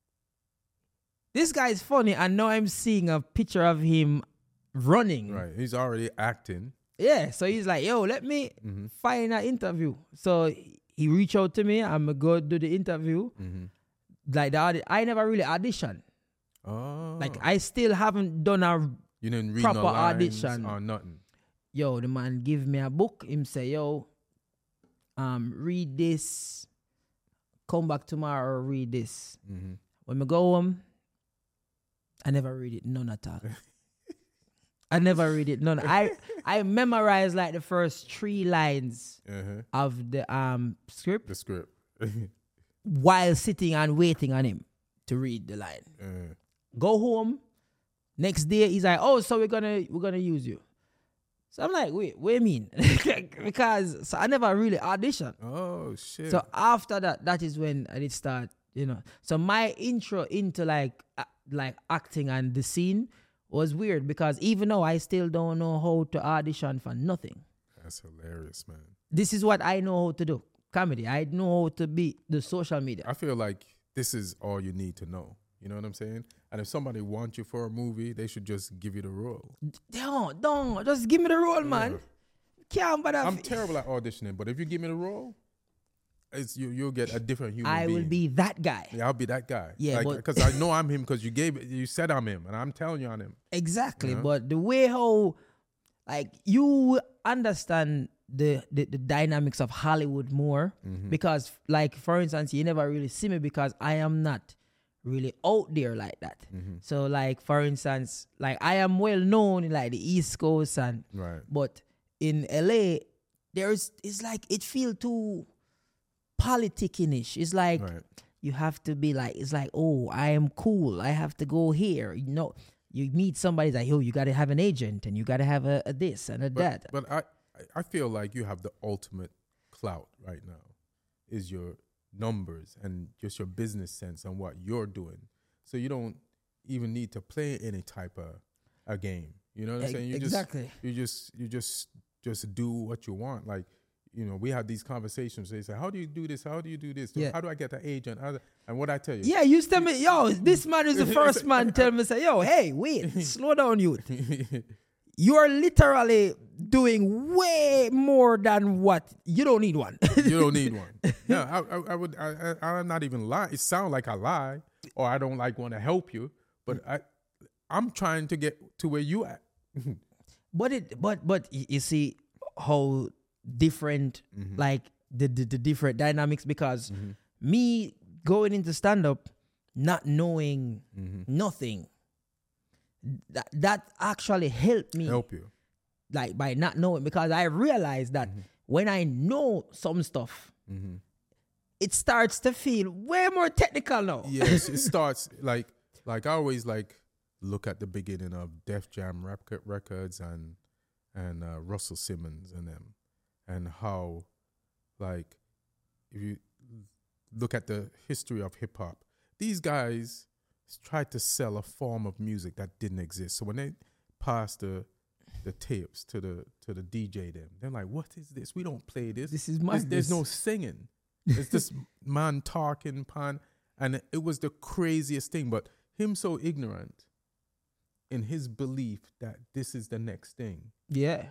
this guy is funny. And now I'm seeing a picture of him running.
Right. He's already acting.
Yeah. So he's like, yo, let me
Mm-hmm.
find an interview. So he reached out to me. I'm going to go do the interview.
Mm-hmm.
Like the audi- I never really auditioned.
Oh.
Like I still haven't done a,
you didn't read
proper
no lines
audition.
or nothing.
yo, the man give me a book. Him say, yo, um, read this. Come back tomorrow, read this.
Mm-hmm.
When I go home, I never read it, none at all. I never read it, none. I I memorized like the first three lines
Uh-huh.
of the um script
The script.
while sitting and waiting on him to read the line.
uh,
Go home. Next day, he's like, "Oh, so we're gonna we're gonna use you." So I'm like, "Wait, what do you mean?" Because so I never really auditioned.
oh shit.
So after that, that is when I did start, you know. So my intro into like uh, like acting and the scene was weird because even though I still don't know how to audition for nothing,
That's hilarious, man.
this is what I know how to do. Comedy. I know how to be the social media.
I feel like this is all you need to know. You know what I'm saying? And if somebody wants you for a movie, they should just give you the role.
Don't, don't, just give me the role, man. Can't bother.
I'm terrible at auditioning, but if you give me the role, it's you. You'll get a different human
I
being.
will be that guy.
Yeah, I'll be that guy.
Yeah, but-
because I know I'm him because you gave it. You said I'm him, and I'm telling you I'm him.
Exactly.
Yeah.
But the way how, like, you understand the, the, the dynamics of Hollywood more
Mm-hmm.
because, like, for instance, you never really see me because I am not really out there like that.
Mm-hmm.
So, like, for instance, like, I am well known in, like, the East Coast and,
Right.
but in L A, there's, it's like, it feel too politicking-ish. It's like,
Right.
you have to be like, it's like, oh, I am cool. I have to go here. You know, you meet somebody like, oh, you got to have an agent and you got to have a, a this and a that.
But, but I, I feel like you have the ultimate clout right now is your numbers and just your business sense and what you're doing. So you don't even need to play any type of a game. You know what I'm
E-
saying? You
exactly.
Just, you just you just just do what you want. Like, you know, we have these conversations. They say, how do you do this? How do you do this?
Yeah.
How do I get an agent? How do, and what I tell you.
Yeah, you tell me, yo, this man is the first man tell me, say, yo, hey, wait, slow down, youth. You are literally doing way more than what, you don't need one.
You don't need one. No, I, I, I would. I, I, I'm not even lying. It sounds like I lie, or I don't like want to help you. But I, I'm trying to get to where you at.
But it, but, but y- you see how different,
Mm-hmm.
like the, the, the different dynamics because me going into stand up, not knowing
Mm-hmm.
nothing, that, that actually helped me.
Help you.
Like by not knowing because I realized that when I know some stuff,
Mm-hmm.
it starts to feel way more technical now.
Yes, it starts like like I always like look at the beginning of Def Jam rec- records and and uh, Russell Simmons and them, and how like if you look at the history of hip hop, these guys tried to sell a form of music that didn't exist. So when they passed the the tapes to the to the D J, them they're like, "What is this? We don't play this.
This is
There's,
madness."
there's no singing. It's this man talking, pan, and it was the craziest thing. But him so ignorant in his belief that this is the next thing.
Yeah.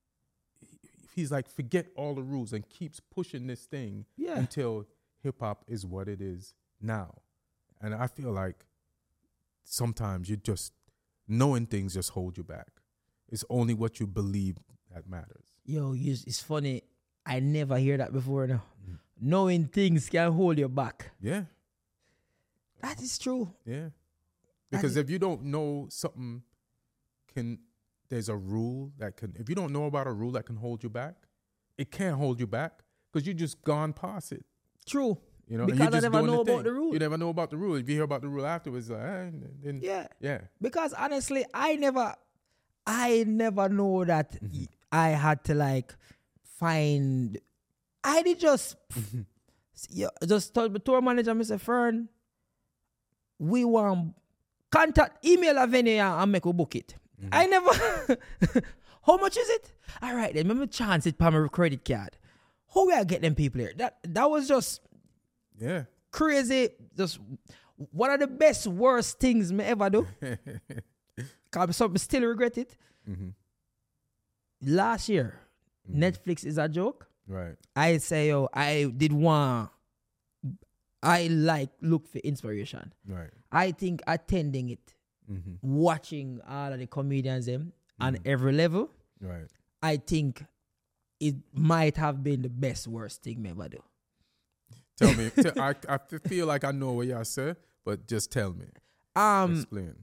He's like, forget all the rules and keeps pushing this thing
Yeah.
until hip hop is what it is now. And I feel like sometimes you just knowing things just hold you back. It's only what you believe that matters.
Yo, you, it's funny. I never hear that before now. Knowing things can hold you back.
Yeah,
That is true.
yeah. Because if you don't know something can, there's a rule that can, if you don't know about a rule that can hold you back, it can't hold you back because you just gone past it.
True.
You know, and
Because
you're
I
just
never
doing
know about
thing.
the rule.
You never know about the rule. If you hear about the rule afterwards, like, eh, then,
Yeah.
yeah.
Because honestly, I never, I never know that
Mm-hmm.
I had to like find. I did just Yeah, I just told the tour manager, Mister Fern, we want contact, email a venue and make a book it. Mm-hmm. I never, how much is it? All right, then, remember chance it for my credit card. How will I get them people here? That that was just
yeah
crazy. Just one of the best, worst things me ever do. Cause I still regret it.
Mm-hmm.
Last year, mm-hmm. Netflix is a joke.
Right.
I say, yo, I did one. I like look for inspiration.
Right.
I think attending it, mm-hmm. watching all of the comedians them mm-hmm. on every level.
Right.
I think it might have been the best worst thing me ever do.
Tell me. t- I I feel like I know what y'all said, but just tell me.
Um.
Explain.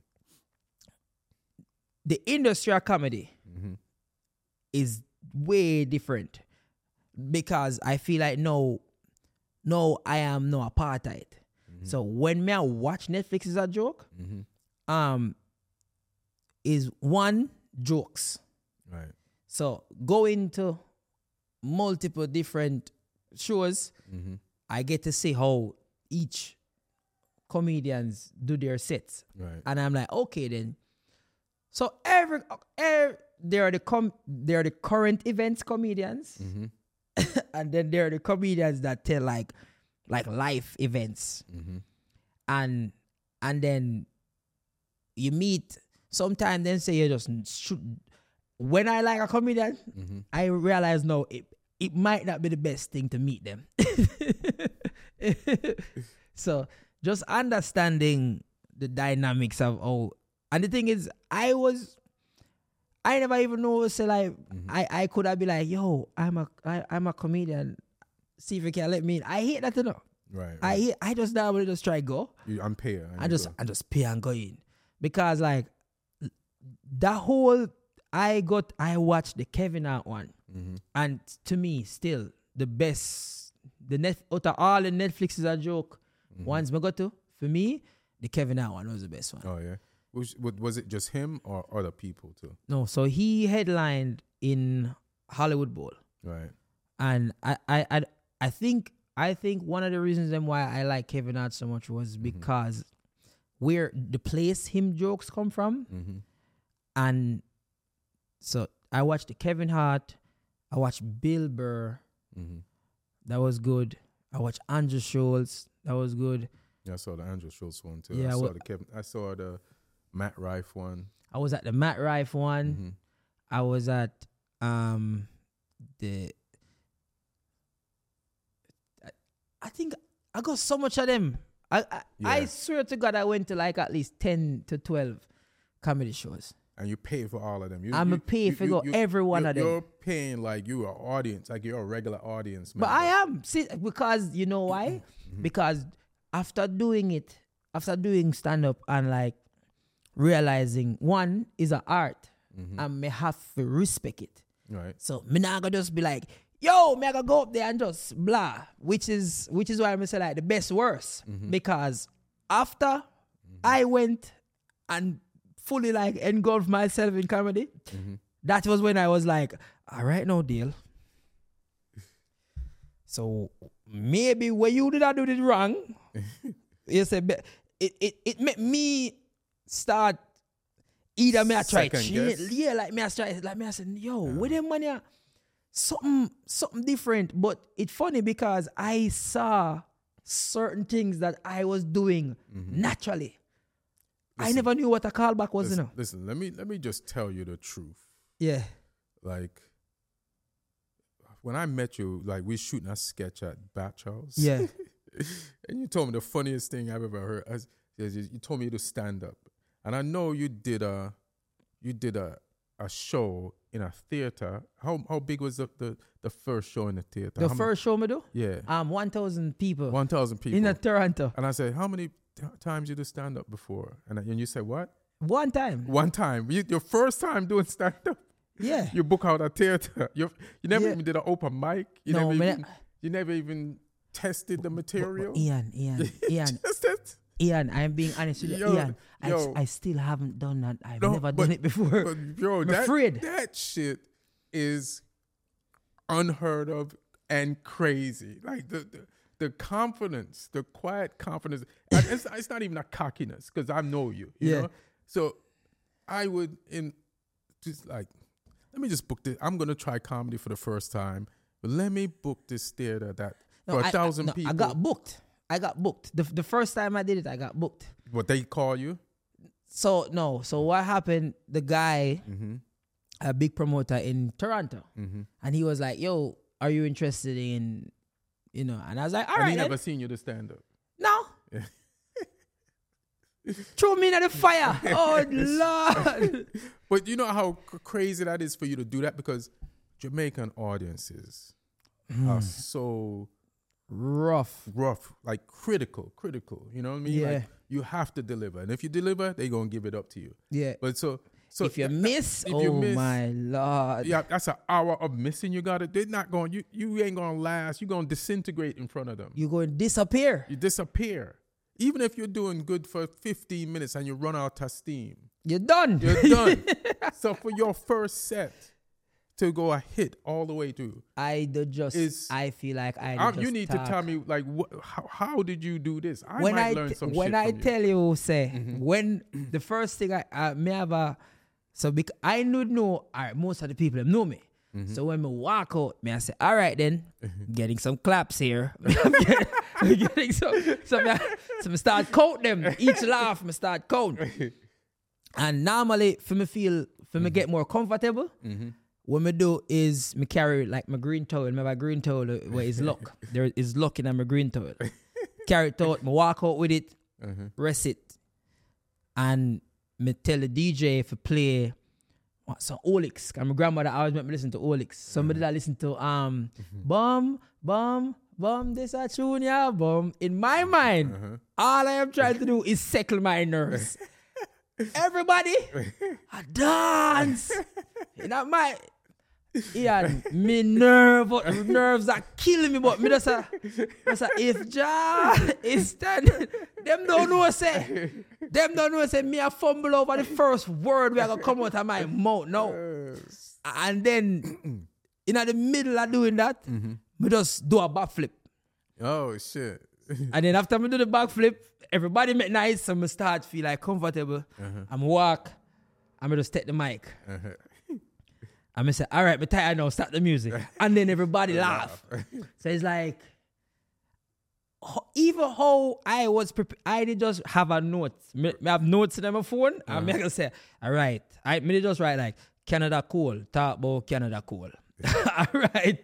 The industry of comedy
mm-hmm.
is way different because I feel like no, no, I am no apartheid. Mm-hmm. So when me I watch Netflix is a joke, mm-hmm. um, is one jokes.
Right.
So going to multiple different shows, mm-hmm. I get to see how each comedians do their sets,
right.
and I'm like, okay then. So every, every there are the com there are the current events comedians, mm-hmm. and then there are the comedians that tell like like life events, mm-hmm. and and then you meet. Sometimes then say you just shoot. When I like a comedian, mm-hmm. I realize no, it it might not be the best thing to meet them. So just understanding the dynamics of oh. And the thing is, I was, I never even know, say like, mm-hmm. I, I could have been like, yo, I'm a, I, I'm a comedian. See if you can let me in. I hate that to know.
Right. right.
I hate, I just now just try go.
You, I'm pay.
I just, go. I just pay and go in. Because like, that whole, I got, I watched the Kevin Hart one. Mm-hmm. And to me, still, the best, the net, out of all the Netflix is a joke. Mm-hmm. Ones I got to, for me, the Kevin Hart one was the best one.
Oh, yeah. Was, was it just him or other people too?
No, so he headlined in Hollywood Bowl.
Right.
And I, I, I, I think I think one of the reasons then why I like Kevin Hart so much was because mm-hmm. where the place him jokes come from. Mm-hmm. And so I watched the Kevin Hart, I watched Bill Burr. Mm-hmm. That was good. I watched Andrew Schultz. That was good.
Yeah, I saw the Andrew Schultz one too.
Yeah,
I saw
well,
the Kevin I saw the Matt Rife one.
I was at the Matt Rife one. Mm-hmm. I was at um the. I, I think I got so much of them. I I,
yeah.
I swear to God, I went to like at least ten to twelve comedy shows.
And you pay for all of them. You,
I'm
you,
a pay
you,
for
you,
you, every one of them.
You're paying like you're an audience, like you're a regular audience member.
But I am. See, because you know why? Mm-hmm. Because after doing it, after doing stand-up and like realizing one is an art mm-hmm. and me have to respect it.
Right.
So me not gonna just be like, yo, me gonna go up there and just blah. Which is which is why I say like the best worst. Mm-hmm. Because after mm-hmm. I went and fully like engulfed myself in comedy, mm-hmm. that was when I was like, all right, no deal. So maybe when you did not do it wrong, you said it it it made me start either me I try change, yeah, like me I try like me I said, yo, yeah. with them money something something different. But it's funny because I saw certain things that I was doing mm-hmm. naturally. Listen, I never knew what a callback was,
listen,
you know.
Listen, let me let me just tell you the truth.
Yeah.
Like when I met you, like we shooting a sketch at Batch House.
Yeah.
And you told me the funniest thing I've ever heard. I, you told me to stand up. And I know you did a you did a, a show in a theater. How how big was the, the, the first show in the theater?
The
how
first
many?
show me do?
Yeah.
Um one thousand people.
one thousand people.
In a Toronto.
And I said, how many t- times you do stand up before? And, I, and you said what?
One time.
One time. You, your first time doing stand up.
Yeah.
You book out a theater. You you never yeah. even did an open mic. You
no,
never
man.
even, you never even tested the material.
But, but Ian, Ian, Ian.
Tested?
Ian, I'm being honest with you.
Yo,
Ian,
yo.
I, I still haven't done that. I've
No,
never
but-
done it before.
But yo,
I'm
that,
afraid.
that shit is unheard of and crazy. Like the the, the confidence, the quiet confidence. And it's, it's not even a cockiness because I know you. you
Yeah.
know? So I would in just like, let me just book this. I'm gonna try comedy for the first time. But let me book this theater that
No,
for a
I-
thousand
I, no,
people.
I got booked. I got booked. The, the first time I did it, I got booked.
What they call you?
So, no. So, what happened, the guy,
Mm-hmm.
a big promoter in Toronto,
Mm-hmm.
and he was like, yo, are you interested in, you know, and I was like, all
And
right,
he
then.
never seen you to stand up.
No. Throw me in the fire. Oh, Lord.
But you know how c- crazy that is for you to do that because Jamaican audiences
Hmm.
are so
Rough.
rough, like critical, critical. You know what I mean?
Yeah.
Like you have to deliver, and if you deliver, they gonna give it up to you.
Yeah.
But so, so
if you
that- that-
miss,
if
oh,
you miss,
my Lord.
yeah, that's an hour of missing. You got it. They're not going. You you ain't gonna last. You're gonna disintegrate in front of them.
You're going to disappear.
You disappear. Even if you're doing good for fifteen minutes and you run out of steam,
You're done.
you're done. So for your first set to go a hit all the way through,
I do just,
Is-
I feel like I do
I,
just
you need
talk.
to tell me like wh- how, how did you do this? I
when
might
I
learn
t-
some
when
shit
I
from you.
tell you, say
Mhm.
when the first thing I, I may have a so because I know know all right, most of the people them know me.
Mhm.
So when me walk out, me I say, all right then, getting some claps here. I'm getting, I'm getting some, so me, so me start count them. Each laugh, me start count. And normally, for me feel, for me get more comfortable,
Mhm.
what me do is me carry like my green towel. Remember green towel where is lock. There is lock in my green towel. Carry it out, me walk out with it,
Uh-huh.
rest it, and me tell the D J if play what some Olix. Cause my grandmother always make me listen to Olix. Somebody that listen to um bum bum bum this a tune yeah bum. In my mind,
Uh-huh.
all I am trying to do is settle my nerves. Everybody, I dance. You know my. Yeah, me nerve, nerves are killing me, but me just a, just a if Jah is standing, them don't know say, them don't know say me a fumble over the first word where I gonna come out of my mouth now, and then in the middle of doing that,
Mhm.
me just do a backflip,
Oh shit.
and then after me do the backflip, everybody make nice, so me start feel like comfortable.
Uh-huh.
I'm walk, I'm just take the mic.
Uh-huh.
I'm gonna say, all right, but tired now, start the music. And then everybody laugh. So it's like, ho- even how I was prepared, I did just have a note. Me, me have notes in my phone. And I'm gonna say, all right, I me did just write like, Canada cool, talk about Canada cool. All right.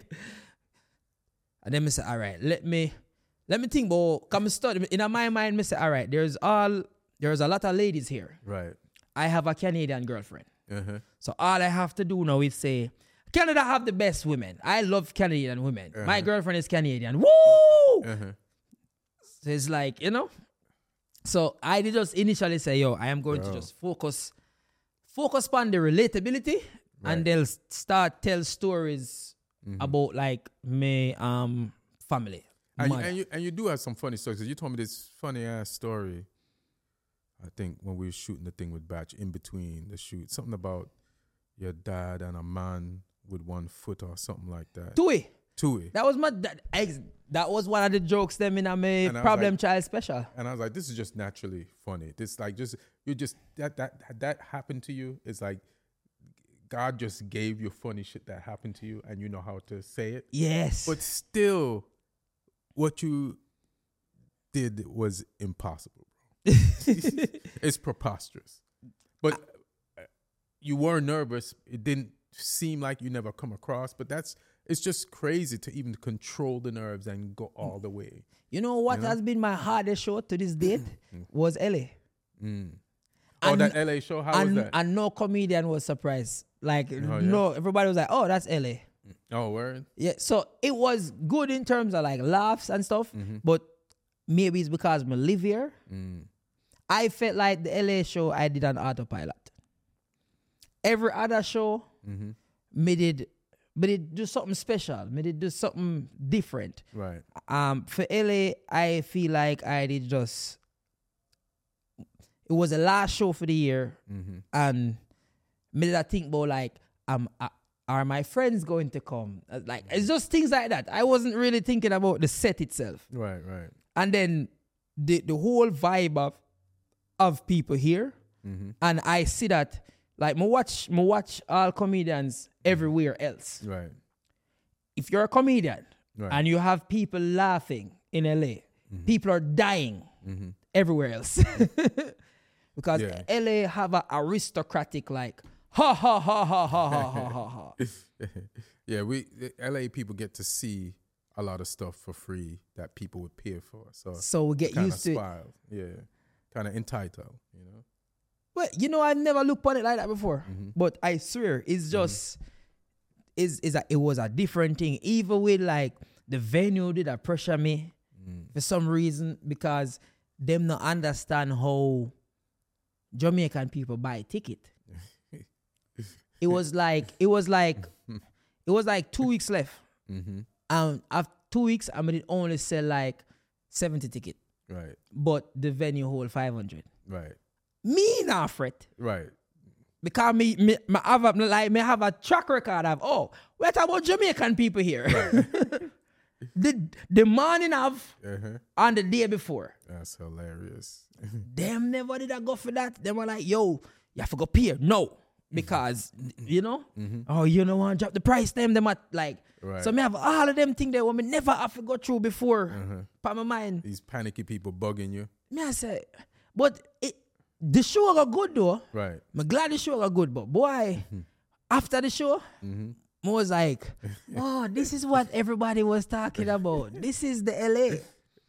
And then I say, all right, let me, let me think about, come study. In my mind, I say, all right, there's all, there's a lot of ladies here.
Right.
I have a Canadian girlfriend.
Uh-huh.
So all I have to do now is say, Canada have the best women. I love Canadian women.
Uh-huh.
My girlfriend is Canadian. Woo!
Uh-huh.
So it's like, you know. So I did just initially say, yo, I am going
Bro.
to just focus, focus on the relatability,
Right.
and they'll s- start tell stories
Mhm.
about like me um family.
And, you-
mother.
and you and you do have some funny stories. 'Cause you told me this funny ass story. I think when we were shooting the thing with Batch, in between the shoot, something about your dad and a man with one foot or something like that.
Tui.
Tui.
That was my that, ex, that was one of the jokes them in a my
And I was
problem
like-
child special.
And I was like, this is just naturally funny. This like just you just that that that happened to you. It's like God just gave you funny shit that happened to you, and you know how to say it.
Yes.
But still, what you did was impossible, bro. It's preposterous. But uh, you were nervous. It didn't seem like you never come across. But that's it's just crazy to even control the nerves and go all the way.
You know what
You know?
has been my hardest show to this date was L A.
Mm. Oh,
And-
that L A show. How was
And,
that?
and no comedian was surprised. Like,
yeah?
no, everybody was like, oh, that's L A.
oh, word.
Yeah, so it was good in terms of like laughs and stuff, but maybe it's because I live here.
Mm.
I felt like the L A show I did on autopilot. Every other show,
Mm-hmm.
me did, but it do something special. Me did do something different.
Right.
Um, for L A, I feel like I did just. It was the last show for the year,
Mm-hmm.
and me did I think about like um I, are my friends going to come? Uh, Like, it's just things like that. I wasn't really thinking about the set itself.
Right, right.
And then the the whole vibe of of people here,
Mm-hmm.
and I see that, like, me watch, me watch all comedians everywhere else.
Right,
If you're a comedian
right.
and you have people laughing in L A, people are dying
Mm-hmm.
everywhere else. Because
Yeah.
L A have a aristocratic, like, ha ha ha ha ha ha ha ha ha.
Yeah, we the L A people get to see a lot of stuff for free that people would pay for. So
So we get
kind of
used to it.
spoiled. Yeah, kind of entitled. You know.
Well, you know, I never looked on it like that before.
Mhm.
But I swear, it's just, is is a, it was a different thing. Even with, like, the venue did a pressure me
Mm.
for some reason, because them not understand how Jamaican people buy ticket. It was like, it was like, it was like two weeks left.
Mm-hmm.
And after two weeks, I mean, it only sell like seventy ticket,
Right,
but the venue hold five hundred.
right,
Me not fret.
right.
Because me, me, me have a, like, me have a track record of, oh, we're talking about Jamaican people here. the the morning of
Uh-huh.
on the day before,
That's hilarious.
them never did I go for that. They were like, yo, you have to go pay. No. Because, you know, oh, you know, want to drop the price, them, them at, like,
Right.
so me have all of them things that me never have to go through before.
Uh-huh.
By my mind.
These panicky people bugging you.
Me I say, but it, the show got good though.
Right.
I'm glad the show got good, but boy, after the show,
Mm-hmm.
I was like, oh, this is what everybody was talking about. This is the L A.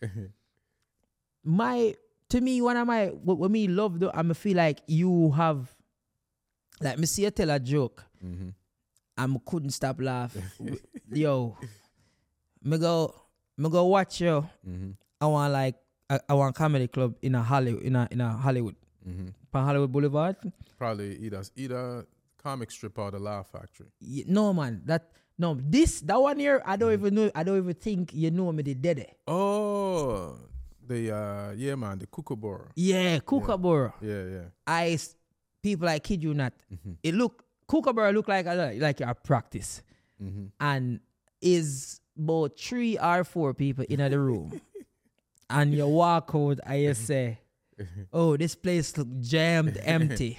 My, to me, one of my, what, what me love though, I feel like you have, like, me see you tell a joke,
Mm-hmm.
I couldn't stop laugh. Yo, me go, me go watch yo.
Mm-hmm.
I want like, I, I want comedy club in a Hollywood, in a in a Hollywood,
Mm-hmm.
on Hollywood Boulevard.
Probably either either comic strip or the Laugh Factory.
Y- No man, that no this that one here. I don't even know. I don't even think you know me. The dead.
Oh, the uh, yeah, man, the Kookaburra.
Yeah, Kookaburra.
Yeah, yeah.
I s- people, I kid you not.
Mm-hmm.
It look Kookaburra look like a like a practice,
Mm-hmm.
and is about three or four people in the room, and you walk out and you say, "Oh, this place look jammed, empty."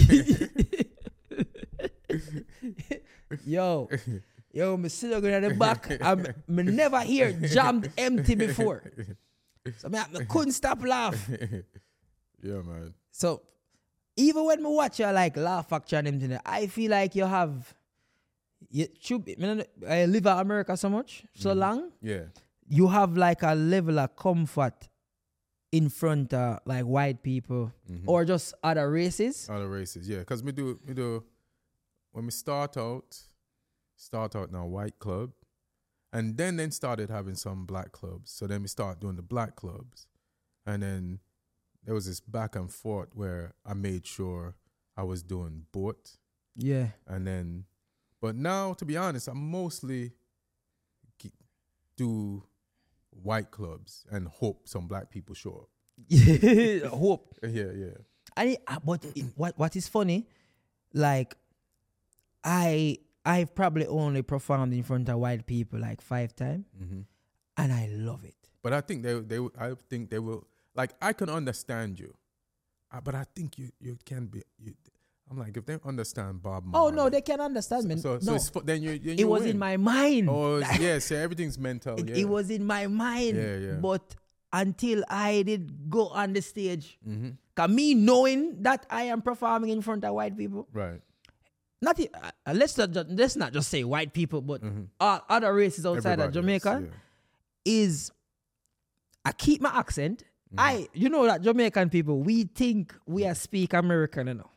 Yo, yo, me sit down at the back. I'm me never hear jammed, empty before, so me, me couldn't stop laughing.
Yeah, man.
So even when me watch you like Laugh Factory and them thing, I feel like you have you should be, me not- I live in America so much, so long,
Yeah.
you have like a level of comfort in front of like white people
Mhm.
or just other races.
Other races, yeah. Because we do, we do, when we start out, start out in a white club, and then then started having some black clubs. So then we start doing the black clubs, and then there was this back and forth where I made sure I was doing both,
Yeah.
and then, but now to be honest, I mostly ge- do white clubs and hope some black people show up.
Hope.
Yeah, yeah.
And it, uh, but it, what what is funny, like I I've probably only performed in front of white people like five times,
Mm-hmm.
and I love it.
But I think they they I think they will, like, I can understand you, uh, but I think you you can be. You, I'm like, if they understand Bob
Oh
Marley,
no, they can understand me.
so, so
no,
it's, fu- then you, then
it
you
was
win.
in my mind.
Oh yes, yeah, everything's mental.
it,
Yeah.
it was in my mind.
Yeah, yeah.
But until I did go on the stage,
Mm-hmm.
cause me knowing that I am performing in front of white people,
Right.
not i- uh, let's not just, let's not just say white people, but
Mm-hmm.
uh, other races outside of
Everybody
Jamaica,
else,
is I keep my accent.
Mm-hmm.
I, you know that Jamaican people, we think we are speak American, you know.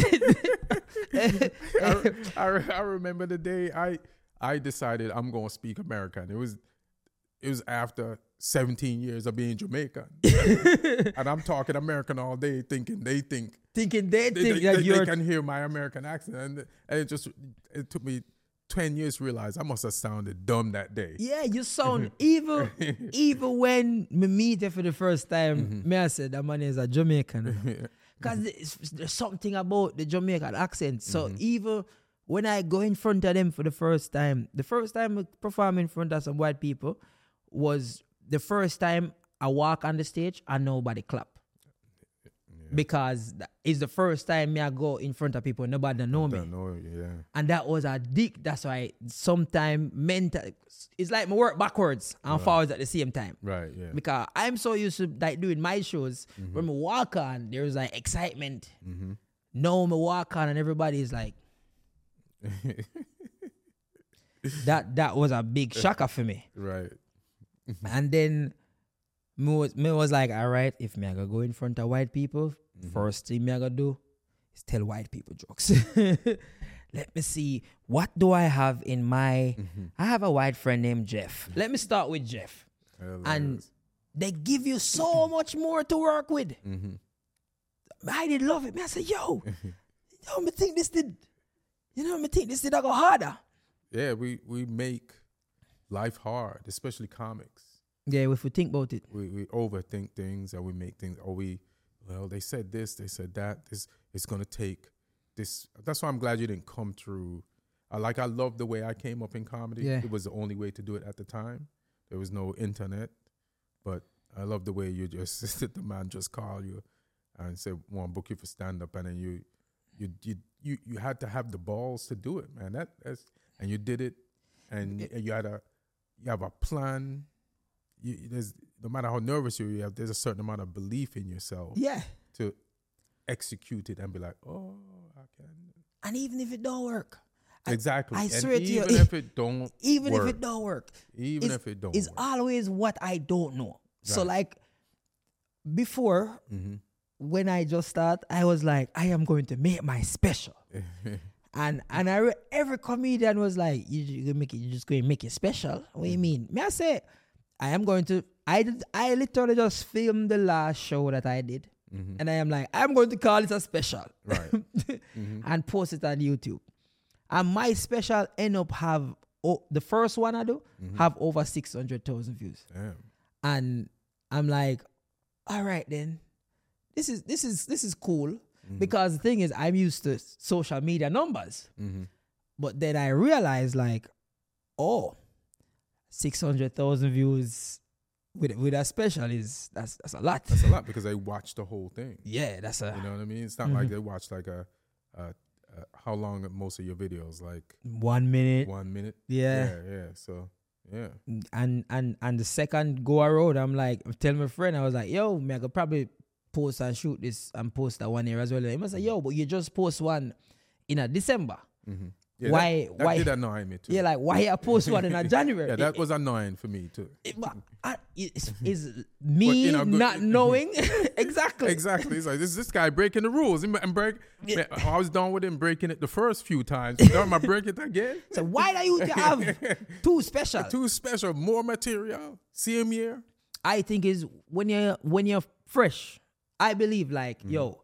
yeah. I, I, re- I remember the day I I decided I'm gonna speak American. It was it was after seventeen years of being Jamaican, and I'm talking American all day, thinking they think
Thinking they
they,
think
they,
that
they-
you're
they can hear my American accent, and, and it just it took me ten years to realize I must have sounded dumb that day.
yeah, you sound even even when me meet you for the first time, me I said that man is a Jamaican. Because there's, there's something about the Jamaican accent. So even when I go in front of them for the first time, the first time I perform in front of some white people was the first time I walk on the stage and nobody clap. Yeah. Because it's the first time me I go in front of people, nobody know me.
Know, yeah.
And that was a dick. That's why sometimes mental, it's like my work backwards and right. forwards at the same time.
Right, yeah.
Because I'm so used to like doing my shows,
mm-hmm.
when I walk on, there's like excitement.
Mm-hmm.
Now I walk on and everybody is like, that that was a big shocker for me.
Right.
And then me was, me was like, all right, if me I gotta go in front of white people, mm-hmm. first thing me I gotta do is tell white people jokes. Let me see, what do I have in my, mm-hmm. I have a white friend named Jeff. Let me start with Jeff. And they give you so much more to work with. Mm-hmm. I did love it. Man, I said, yo, yo, me think this did, you know, me think this did I go harder.
Yeah, we, we make life hard, especially comics.
Yeah, if we think about it.
We we overthink things and we make things, or we, well, they said this, they said that. This it's going to take this. That's why I'm glad you didn't come through. I like, I love the way I came up in comedy.
Yeah.
It was the only way to do it at the time. There was no internet. But I love the way you just, the man just called you and said, want to book you for stand-up. And then you, you, you, you, you had to have the balls to do it, man. That that's, and you did it. And it, you had a, you have a plan. You, there's no matter how nervous you are, you have, there's a certain amount of belief in yourself.
Yeah.
To execute it and be like, oh, I can.
And even if it don't work.
Exactly.
I, I
and
swear to you.
Even if it don't
Even
work,
if it don't work.
Even if it don't
it's
work.
It's always what I don't know. Right. So like, before,
mm-hmm.
when I just start, I was like, I am going to make my special. And and I re- every comedian was like, you you make it, you just going to make it special. What do you mean? Me I say, I am going to. I did. I literally just filmed the last show that I did, mm-hmm. and I am like, I'm going to call it a special,
right? mm-hmm.
And post it on YouTube. And my special end up have oh, the first one I do mm-hmm. have over six hundred thousand views.
Damn.
And I'm like, all right then, this is this is this is cool. Mm-hmm. Because the thing is, I'm used to social media numbers. Mm-hmm. But then I realized, like, oh, six hundred thousand views with with a special is, that's that's a lot.
That's a lot because they watch the whole thing.
Yeah, that's a...
You know what I mean? It's not mm-hmm. like they watch, like, a, a, a... How long are most of your videos? Like...
One minute.
One minute?
Yeah.
Yeah, yeah. So, yeah.
And and and the second go around, I'm like, I'm telling my friend, I was like, yo, man, I could probably... post and shoot this and post that one here as well. He must say, yo, but you just post one in a December.
Mm-hmm. Yeah,
why?
That, that
why
did annoy me too.
Yeah, like why I post one in a January?
Yeah, that was annoying for me too.
It, but I, it's, it's me you know, not knowing exactly.
Exactly. It's like this this guy breaking the rules and break. Yeah. Man, I was done with him breaking it the first few times. Now am I break it again?
So why do you have two special?
Two special, more material. Same year.
I think is when you when you're fresh. I believe like, mm. yo,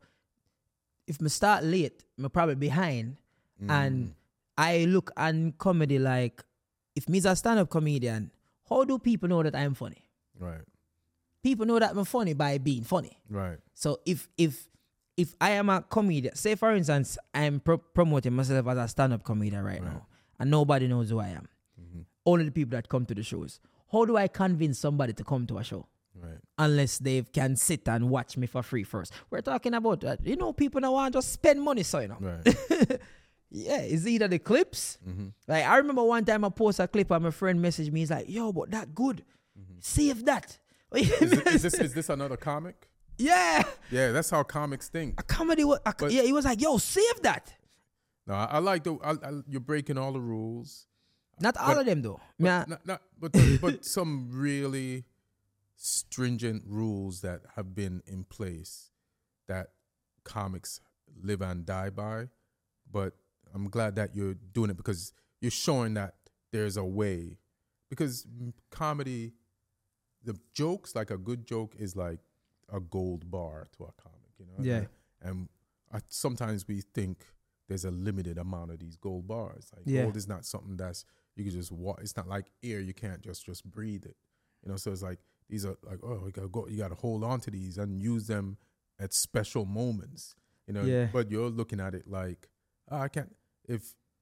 if me start late, me probably behind. Mm. And I look on comedy like, if me's a stand-up comedian, how do people know that I'm funny?
Right.
People know that I'm funny by being funny.
Right.
So if if if I am a comedian, say for instance, I'm pro- promoting myself as a stand-up comedian right, right now, and nobody knows who I am. Mm-hmm. Only the people that come to the shows. How do I convince somebody to come to a show?
Right.
Unless they can sit and watch me for free first. We're talking about that. You know, people now want to just spend money, so you know.
Right.
Yeah, it's either the clips.
Mm-hmm.
Like I remember one time I posted a clip and my friend messaged me. He's like, "Yo, but that good. Mm-hmm. Save that."
Is, it, is this is this another comic?
Yeah.
Yeah, that's how comics think.
A comedy. A, but, yeah, he was like, "Yo, save that."
No, I, I like the. I, I, you're breaking all the rules.
Not all
but,
of them though.
But,
yeah.
not, not, but but some really stringent rules that have been in place that comics live and die by. But I'm glad that you're doing it because you're showing that there's a way. Because comedy, the jokes, like a good joke is like a gold bar to a comic, you know?
Yeah.
And, and I, sometimes we think there's a limited amount of these gold bars. Like
yeah.
gold is not something that's, you can just walk. It's not like air. You can't just, just breathe it. You know, so it's like, these are like, oh, you gotta go, you gotta hold on to these and use them at special moments, you know.
Yeah.
But you're looking at it like, oh, I can't. If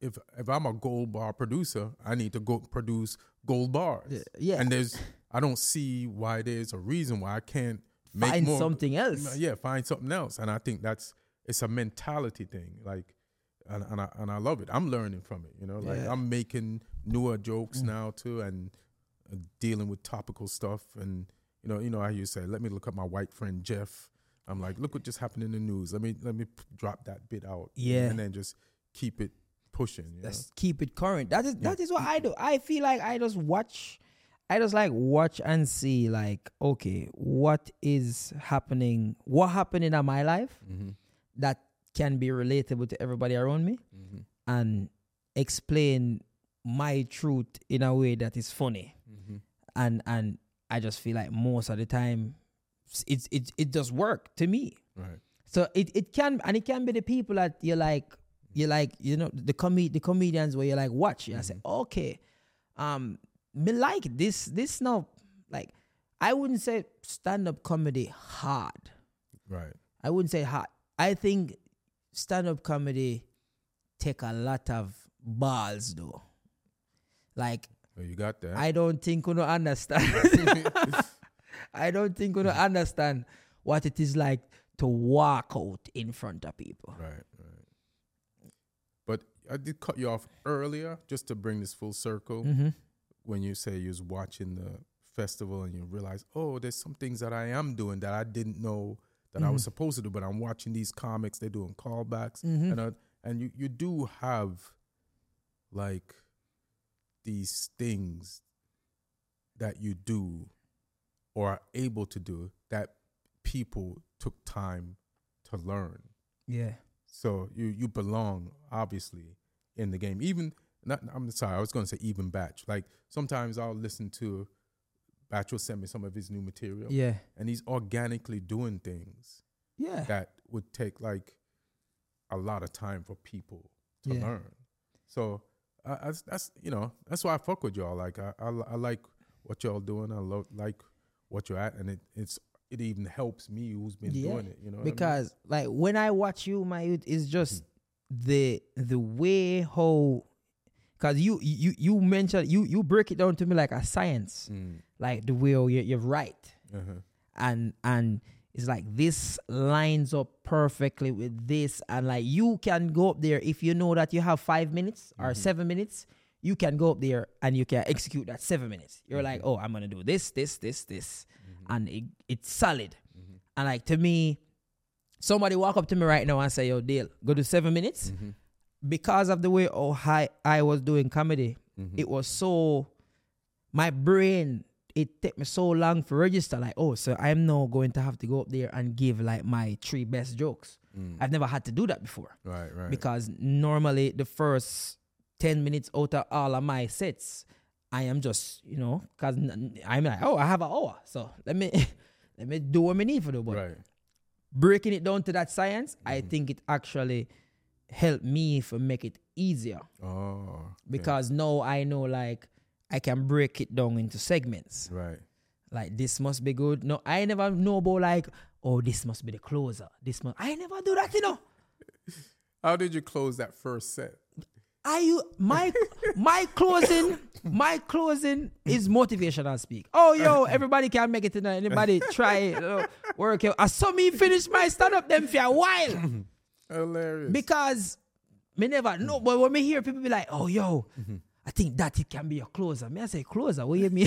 if if I'm a gold bar producer, I need to go produce gold bars.
Yeah.
And there's I don't see why there's a reason why I can't make
Find
more,
something else.
Yeah, find something else. And I think that's it's a mentality thing. Like, and and I and I love it. I'm learning from it. You know, like
Yeah.
I'm making newer jokes mm. now too, and uh, dealing with topical stuff. And you know, you know how you say, let me look at my white friend Jeff. I'm like, look what just happened in the news. Let me let me p- drop that bit out.
Yeah,
and then just keep it pushing. You
Let's
know?
keep it current. That is
Yeah.
that is what I do. I feel like I just watch. I just like watch and see, like, okay, what is happening? What happened in my life
Mm-hmm.
that can be relatable to everybody around me,
Mm-hmm.
and explain my truth in a way that is funny.
Mm-hmm.
And and I just feel like most of the time, it's it it does work to me.
Right.
So it, it can, and it can be the people that you like, you like, you know, the com- the comedians where you like watch. You mm-hmm. say, okay, um, me like this, this now, like, I wouldn't say stand-up comedy hard.
Right.
I wouldn't say hard. I think stand-up comedy take a lot of balls though. Like,
well, you got that.
I don't think you don't understand. I don't think you don't understand what it is like to walk out in front of people.
Right, right. But I did cut you off earlier just to bring this full circle.
Mm-hmm.
When you say you was watching the festival and you realize, oh, there's some things that I am doing that I didn't know that
mm-hmm.
I was supposed to do, but I'm watching these comics, they're doing callbacks.
Mm-hmm.
And, uh, and you, you do have like these things that you do or are able to do that people took time to learn.
Yeah.
So you you belong obviously in the game. Even not I'm sorry, I was gonna say even Batch. Like sometimes I'll listen to Batch will send me some of his new material.
Yeah.
And he's organically doing things
Yeah.
that would take like a lot of time for people to
Yeah.
learn. So uh, that's, that's you know that's why I fuck with y'all. Like I I, I like what y'all doing. I love like what you're at, and it it's it even helps me who's been
Yeah.
doing it. You know, what
Because
I
like
mean?
when I watch you, my youth, it's just the the way how, because you you you mentioned you you break it down to me like a science,
Mm.
like the way you you're right,
Uh-huh.
and and it's like this lines up perfectly with this, and like you can go up there if you know that you have five minutes or
Mhm.
seven minutes. You can go up there and you can execute that seven minutes. You're
Mhm.
like, oh, I'm gonna do this, this, this, this,
Mhm.
and it, it's solid.
Mhm.
And like to me, somebody walk up to me right now and say, yo, Dale, go to seven minutes.
Mhm.
Because of the way oh high I was doing comedy,
Mhm.
it was so, my brain, it took me so long to register, like, oh, so I'm now going to have to go up there and give like my three best jokes.
Mm.
I've never had to do that before.
Right, right.
Because normally the first ten minutes out of all of my sets, I am just, you know, because I'm like, oh, I have an hour. So let me let me do what I need for the but
right.
breaking it down to that science, I
Mhm.
think it actually helped me for make it easier.
Oh. okay.
Because now I know like I can break it down into segments.
Right.
Like this must be good. No, I never know about like, oh, this must be the closer. This must I never do that, you know.
How did you close that first set?
I you my my closing my closing is motivational speak. Oh yo, everybody can make it tonight. Anybody try it, uh, work out. I saw me finish my stand up them for a while
Hilarious.
because me never know. But when me hear people be like, oh yo,
Mhm.
I think that it can be a closer. Me I say closer. What you mean?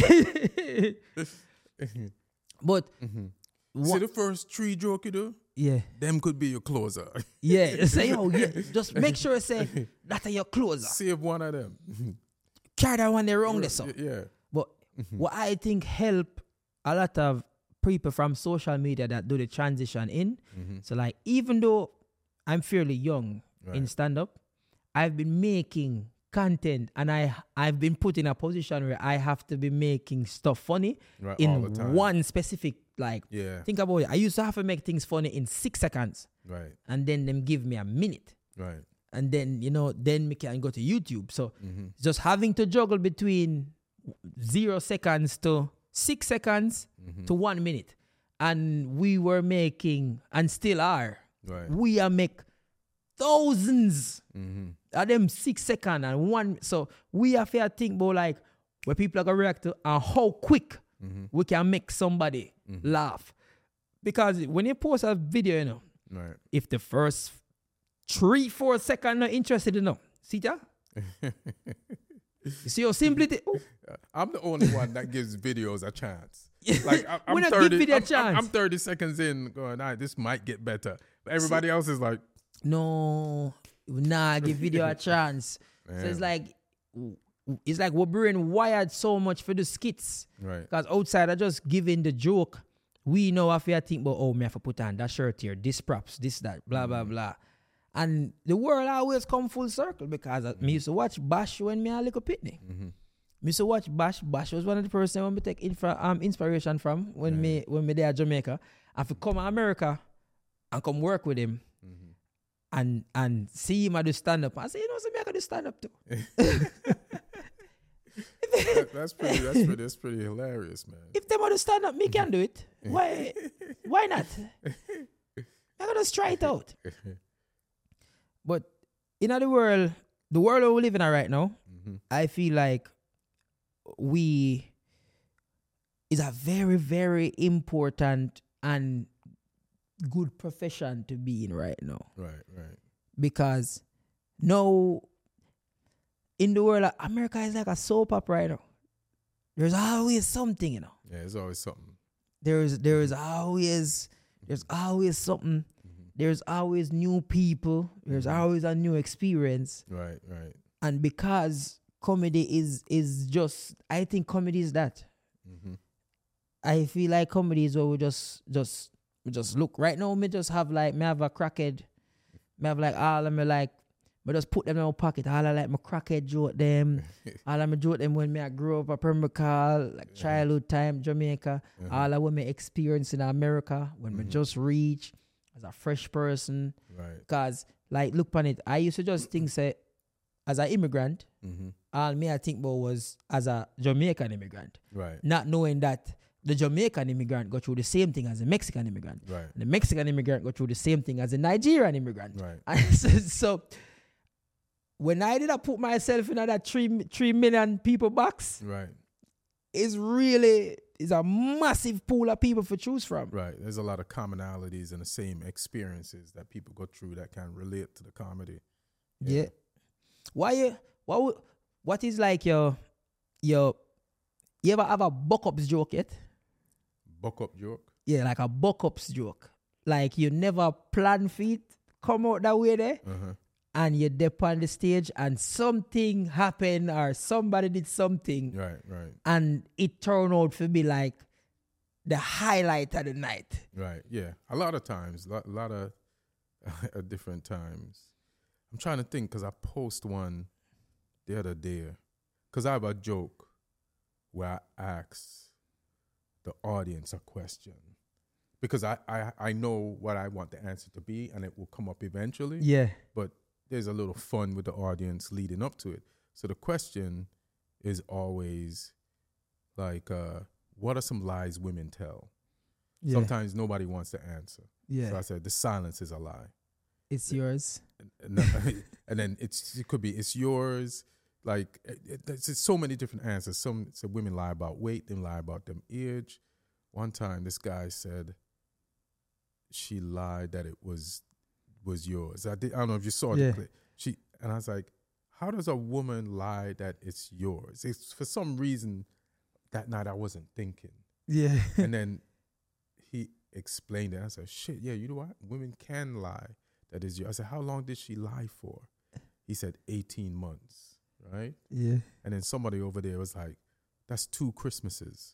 But
Mhm.
wha-
See the first three joke you do?
yeah,
Them could be your closer.
yeah. Say yo, yeah. Just make sure you say that are your closer.
Save one of them.
Carry that one there wrong there, so.
Yeah.
But what I think help a lot of people from social media that do the transition in.
Mhm.
So like even though I'm fairly young in
Right.
stand up, I've been making content and I I've been put in a position where I have to be making stuff funny
Right. all the
in
time.
one specific like
Yeah.
think about it. I used to have to make things funny in six seconds
Right.
and then them give me a minute.
Right.
And then, you know, then we can go to YouTube. So
Mm-hmm.
just having to juggle between zero seconds to six seconds
Mm-hmm.
to one minute. And we were making, and still are,
Right.
we are make thousands
Mm-hmm.
of them six second and one. So we have to think about like where people are gonna react to and how quick
Mm-hmm.
we can make somebody
Mm-hmm.
laugh. Because when you post a video, you know,
Right.
if the first three, four seconds not interested enough, see that? You see how simply it- oh.
I'm the only one that gives videos a chance. Like I, I'm
We not give
thirty.
video a
I'm, I'm,
chance.
I'm thirty seconds in, going, "All right, this might get better." But everybody else is like,
No, nah, give video a chance. So it's
Man.
like it's like we're being wired so much for the skits.
right,
Because outside of just giving the joke, we know if you think about, oh, me have to put on that shirt here, this props, this, that, blah, blah, blah. And the world always come full circle because I, me used to watch Bash when me a little pitney.
mm-hmm.
Me used to watch Bash. Bash was one of the person when me take infra, um, inspiration from when
Yeah.
me when me there at Jamaica. And if come to America and come work with him
Mm-hmm.
and and see him at the stand up. I say, you know, so me I can do stand up too.
That- that's pretty. That's pretty. That's pretty hilarious, man.
If them want to stand up, me can do it. Why? Why not? I gotta just try it out. But in the world, the world that we live in right now,
Mm-hmm.
I feel like we is a very, very important and good profession to be in right now.
Right, right.
Because now in the world, America is like a soap opera right now. There's always something, you know.
Yeah, there's always something.
There's there's always there's always something.
Mm-hmm.
There's always new people. There's always a new experience.
Right, right.
And because comedy is is just, I think comedy is that.
Mm-hmm.
I feel like comedy is where we just just we just look. Right now, me just have like me have a crackhead. Me have like all of me like me just put them in my pocket. All I like my crackhead joke them. All of me joke them when me I grew up at Pembroke, like childhood time Jamaica.
Uh-huh.
All of what me experience in America when me
Mhm.
just reach as a fresh person.
Right.
Cause like look upon it, I used to just think say as an immigrant,
Mm-hmm.
all me I think about was as a Jamaican immigrant.
Right.
Not knowing that the Jamaican immigrant go through the same thing as the Mexican immigrant.
Right.
And the Mexican immigrant go through the same thing as the Nigerian immigrant.
Right.
And so, so when I did I put myself in that three three million people box,
Right.
it's really it's a massive pool of people to choose from.
Right. There's a lot of commonalities and the same experiences that people go through that can relate to the comedy.
Yeah. Why you what would- what is like your your you ever have a buck ups joke yet?
Buck up joke.
Yeah, like a buck ups joke. Like you never plan for it, come out that way there,
Uh-huh.
and you dip on the stage and something happened or somebody did something
Right, right,
and it turned out to be like the highlight of the night.
right. Yeah. A lot of times, a lot, a lot of at different times. I'm trying to think because I post one the other day because I have a joke where I ask the audience a question because I, I, I know what I want the answer to be and it will come up eventually.
Yeah.
But there's a little fun with the audience leading up to it. So the question is always like, uh, what are some lies women tell?
Yeah.
Sometimes nobody wants to answer.
Yeah.
So I said, the silence is a lie.
It's yours.
And, and then it's it could be, it's yours. Like, it, it, there's just so many different answers. Some so women lie about weight, then lie about them age. One time, this guy said she lied that it was was yours. I, did, I don't know if you saw
Yeah.
the clip. She and I was like, how does a woman lie that it's yours? It's for some reason that night I wasn't thinking.
Yeah.
And then he explained it. I said, shit, yeah, you know what? Women can lie that is yours. I said, how long did she lie for? He said eighteen months, right?
Yeah.
And then somebody over there was like, that's two Christmases.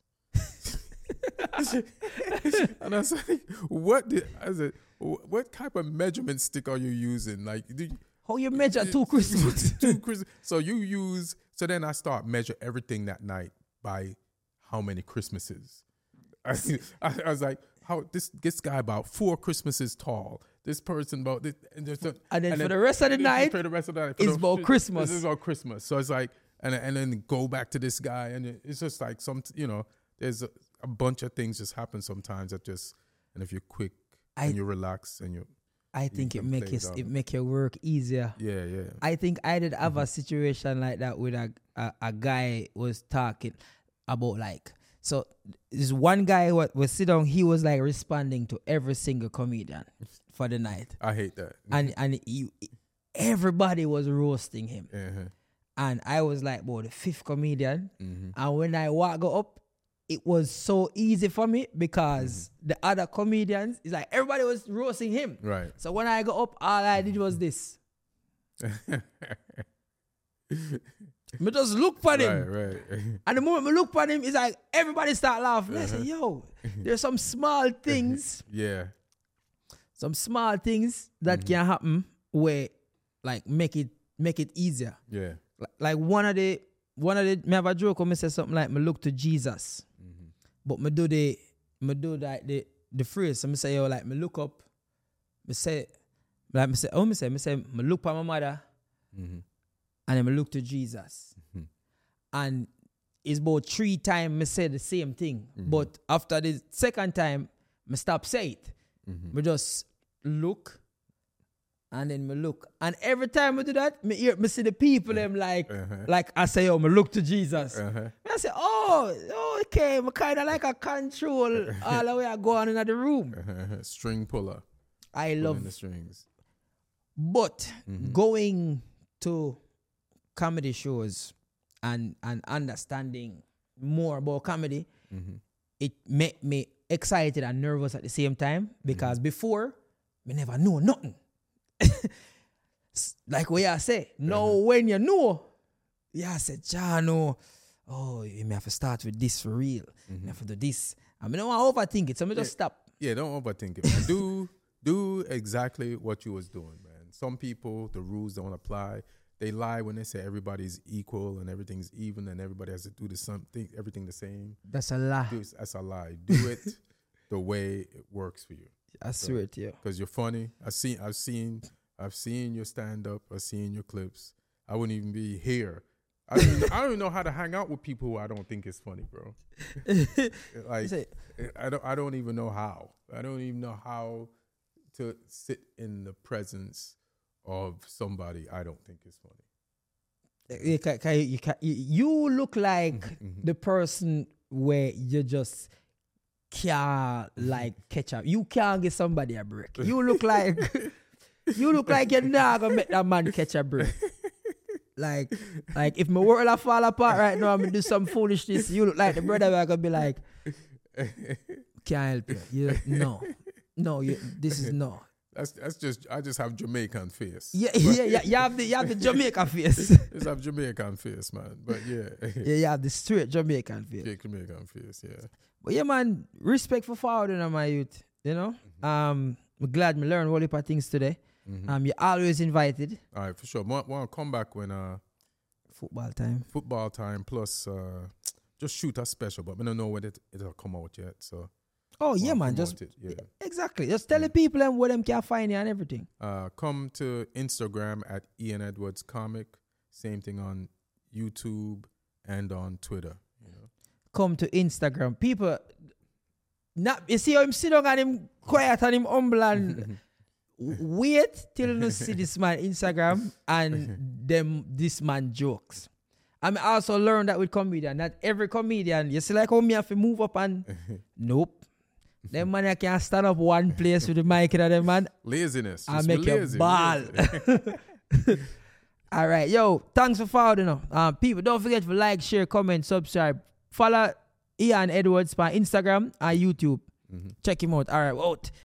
And I was like, what did, I said, "Wh- what type of measurement stick are you using? Like, do you,
How you measure two Christmas?
two Christmas. So you use, so then I start measure everything that night by how many Christmases. I, I, I was like, how this this guy about four Christmases tall. This person about this, and, just,
And then
and
for the rest of the night,
for the rest of the night, for
it's
the-
about Christmas.
This is about Christmas. So it's like, and and then go back to this guy, and it- it's just like some, you know, there's a, a bunch of things just happen sometimes that just, and if you're quick
I-
and you relax and you,
I think it
can
make
play
it,
it
it
on.
make your work easier.
Yeah, yeah.
I think I did have a situation like that with a, a a guy was talking about like, so this one guy what was sit down, he was like responding to every single comedian for the night,
I hate that.
and and he, everybody was roasting him,
Uh-huh.
and I was like, well, the fifth comedian,
Mhm.
and when I walk up, it was so easy for me because the other comedians, it's like everybody was roasting him.
Right.
So when I go up, all I did was this. Me just look for him.
Right, right.
And the moment I look for him, it's like everybody start laughing. I say,
Uh-huh.
yo, there's some small things,
Yeah.
some small things that
Mhm.
can happen where like make it make it easier.
Yeah.
Like, like one of the one of the me have a joke when me say something like me look to Jesus.
Mhm.
But me do the me do like the the phrase. So me say, yo, like me look up, me say like me say, oh me say, me say me look for my mother
Mhm.
and then me look to Jesus.
Mhm.
And it's about three times me say the same thing.
Mhm.
But after the second time, me stop say it.
Mhm.
Me just look and then me look. And every time I do that, me hear me see the people them like
Uh-huh.
like I say, oh, me look to Jesus.
Uh-huh.
I say, oh, okay, me kind of like a control all the way I go on in the room.
Uh-huh. String puller.
I
Pulling
love,
the strings.
but
Mhm.
going to comedy shows and and understanding more about comedy,
Mhm.
it made me excited and nervous at the same time because before me never know nothing. S- like what I say, now when you know, yeah, I said, Jano, oh, you may have to start with this for real. You have to do this. I mean, I don't want to overthink it, so I just stop.
Yeah, don't overthink it, man. do do exactly what you was doing, man. Some people, the rules don't apply. They lie when they say everybody's equal and everything's even and everybody has to do the something, everything the same.
That's a lie.
Do, that's a lie. Do it the way it works for you.
I swear to you.
Because you're funny. I've seen, I've seen, I've seen your stand up. I've seen your clips. I wouldn't even be here. I don't, even, I don't even know how to hang out with people who I don't think is funny, bro. Like,
Say,
I don't, I don't even know how. I don't even know how to sit in the presence of somebody I don't think is funny.
you, ca- ca- you, ca- you- you look like the person where you just can't like catch up. You can't get somebody a break. You look like you look like you're not gonna make that man catch a break. Like, like if my world a fall apart right now, I'm gonna do some foolishness. You look like the brother where I gonna be like, can't help you. you no, no, you, this is no.
That's that's just I just have Jamaican face.
Yeah, yeah, yeah. You have the you have the Jamaican face.
Just have Jamaican face, man. But yeah,
Yeah, you have the straight Jamaican face.
yeah, Jamaican face. Yeah.
But yeah, man, respect for forwarding on my youth. You know, um, I'm glad me learn a whole heap of things today.
Mhm.
Um, you're always invited.
All right, for sure. Want want to come back when uh
Football time.
football time plus uh just shoot a special, but I don't know when it it'll come out yet. So
Oh yeah,
wanna
man.
promote
Just
it, yeah.
exactly. Just tell the people them where them can find you and everything.
Uh, come to Instagram at Ian Edwards Comic. Same thing on YouTube and on Twitter. You know.
Come to Instagram. People, not you see how him sit down and him quiet and him humble and wait till you see this man Instagram and them this man jokes. I mean, I also learned that with comedian. Not every comedian, you see like how me have to move up and nope. Them man I can stand up one place with the mic and them man
Laziness.
I
Just
make
be
you
lazy,
ball.
lazy.
All right, yo, thanks for following. Uh, um, people, don't forget to like, share, comment, subscribe. Follow Ian Edwards on Instagram and YouTube.
Mhm.
Check him out. All right, out.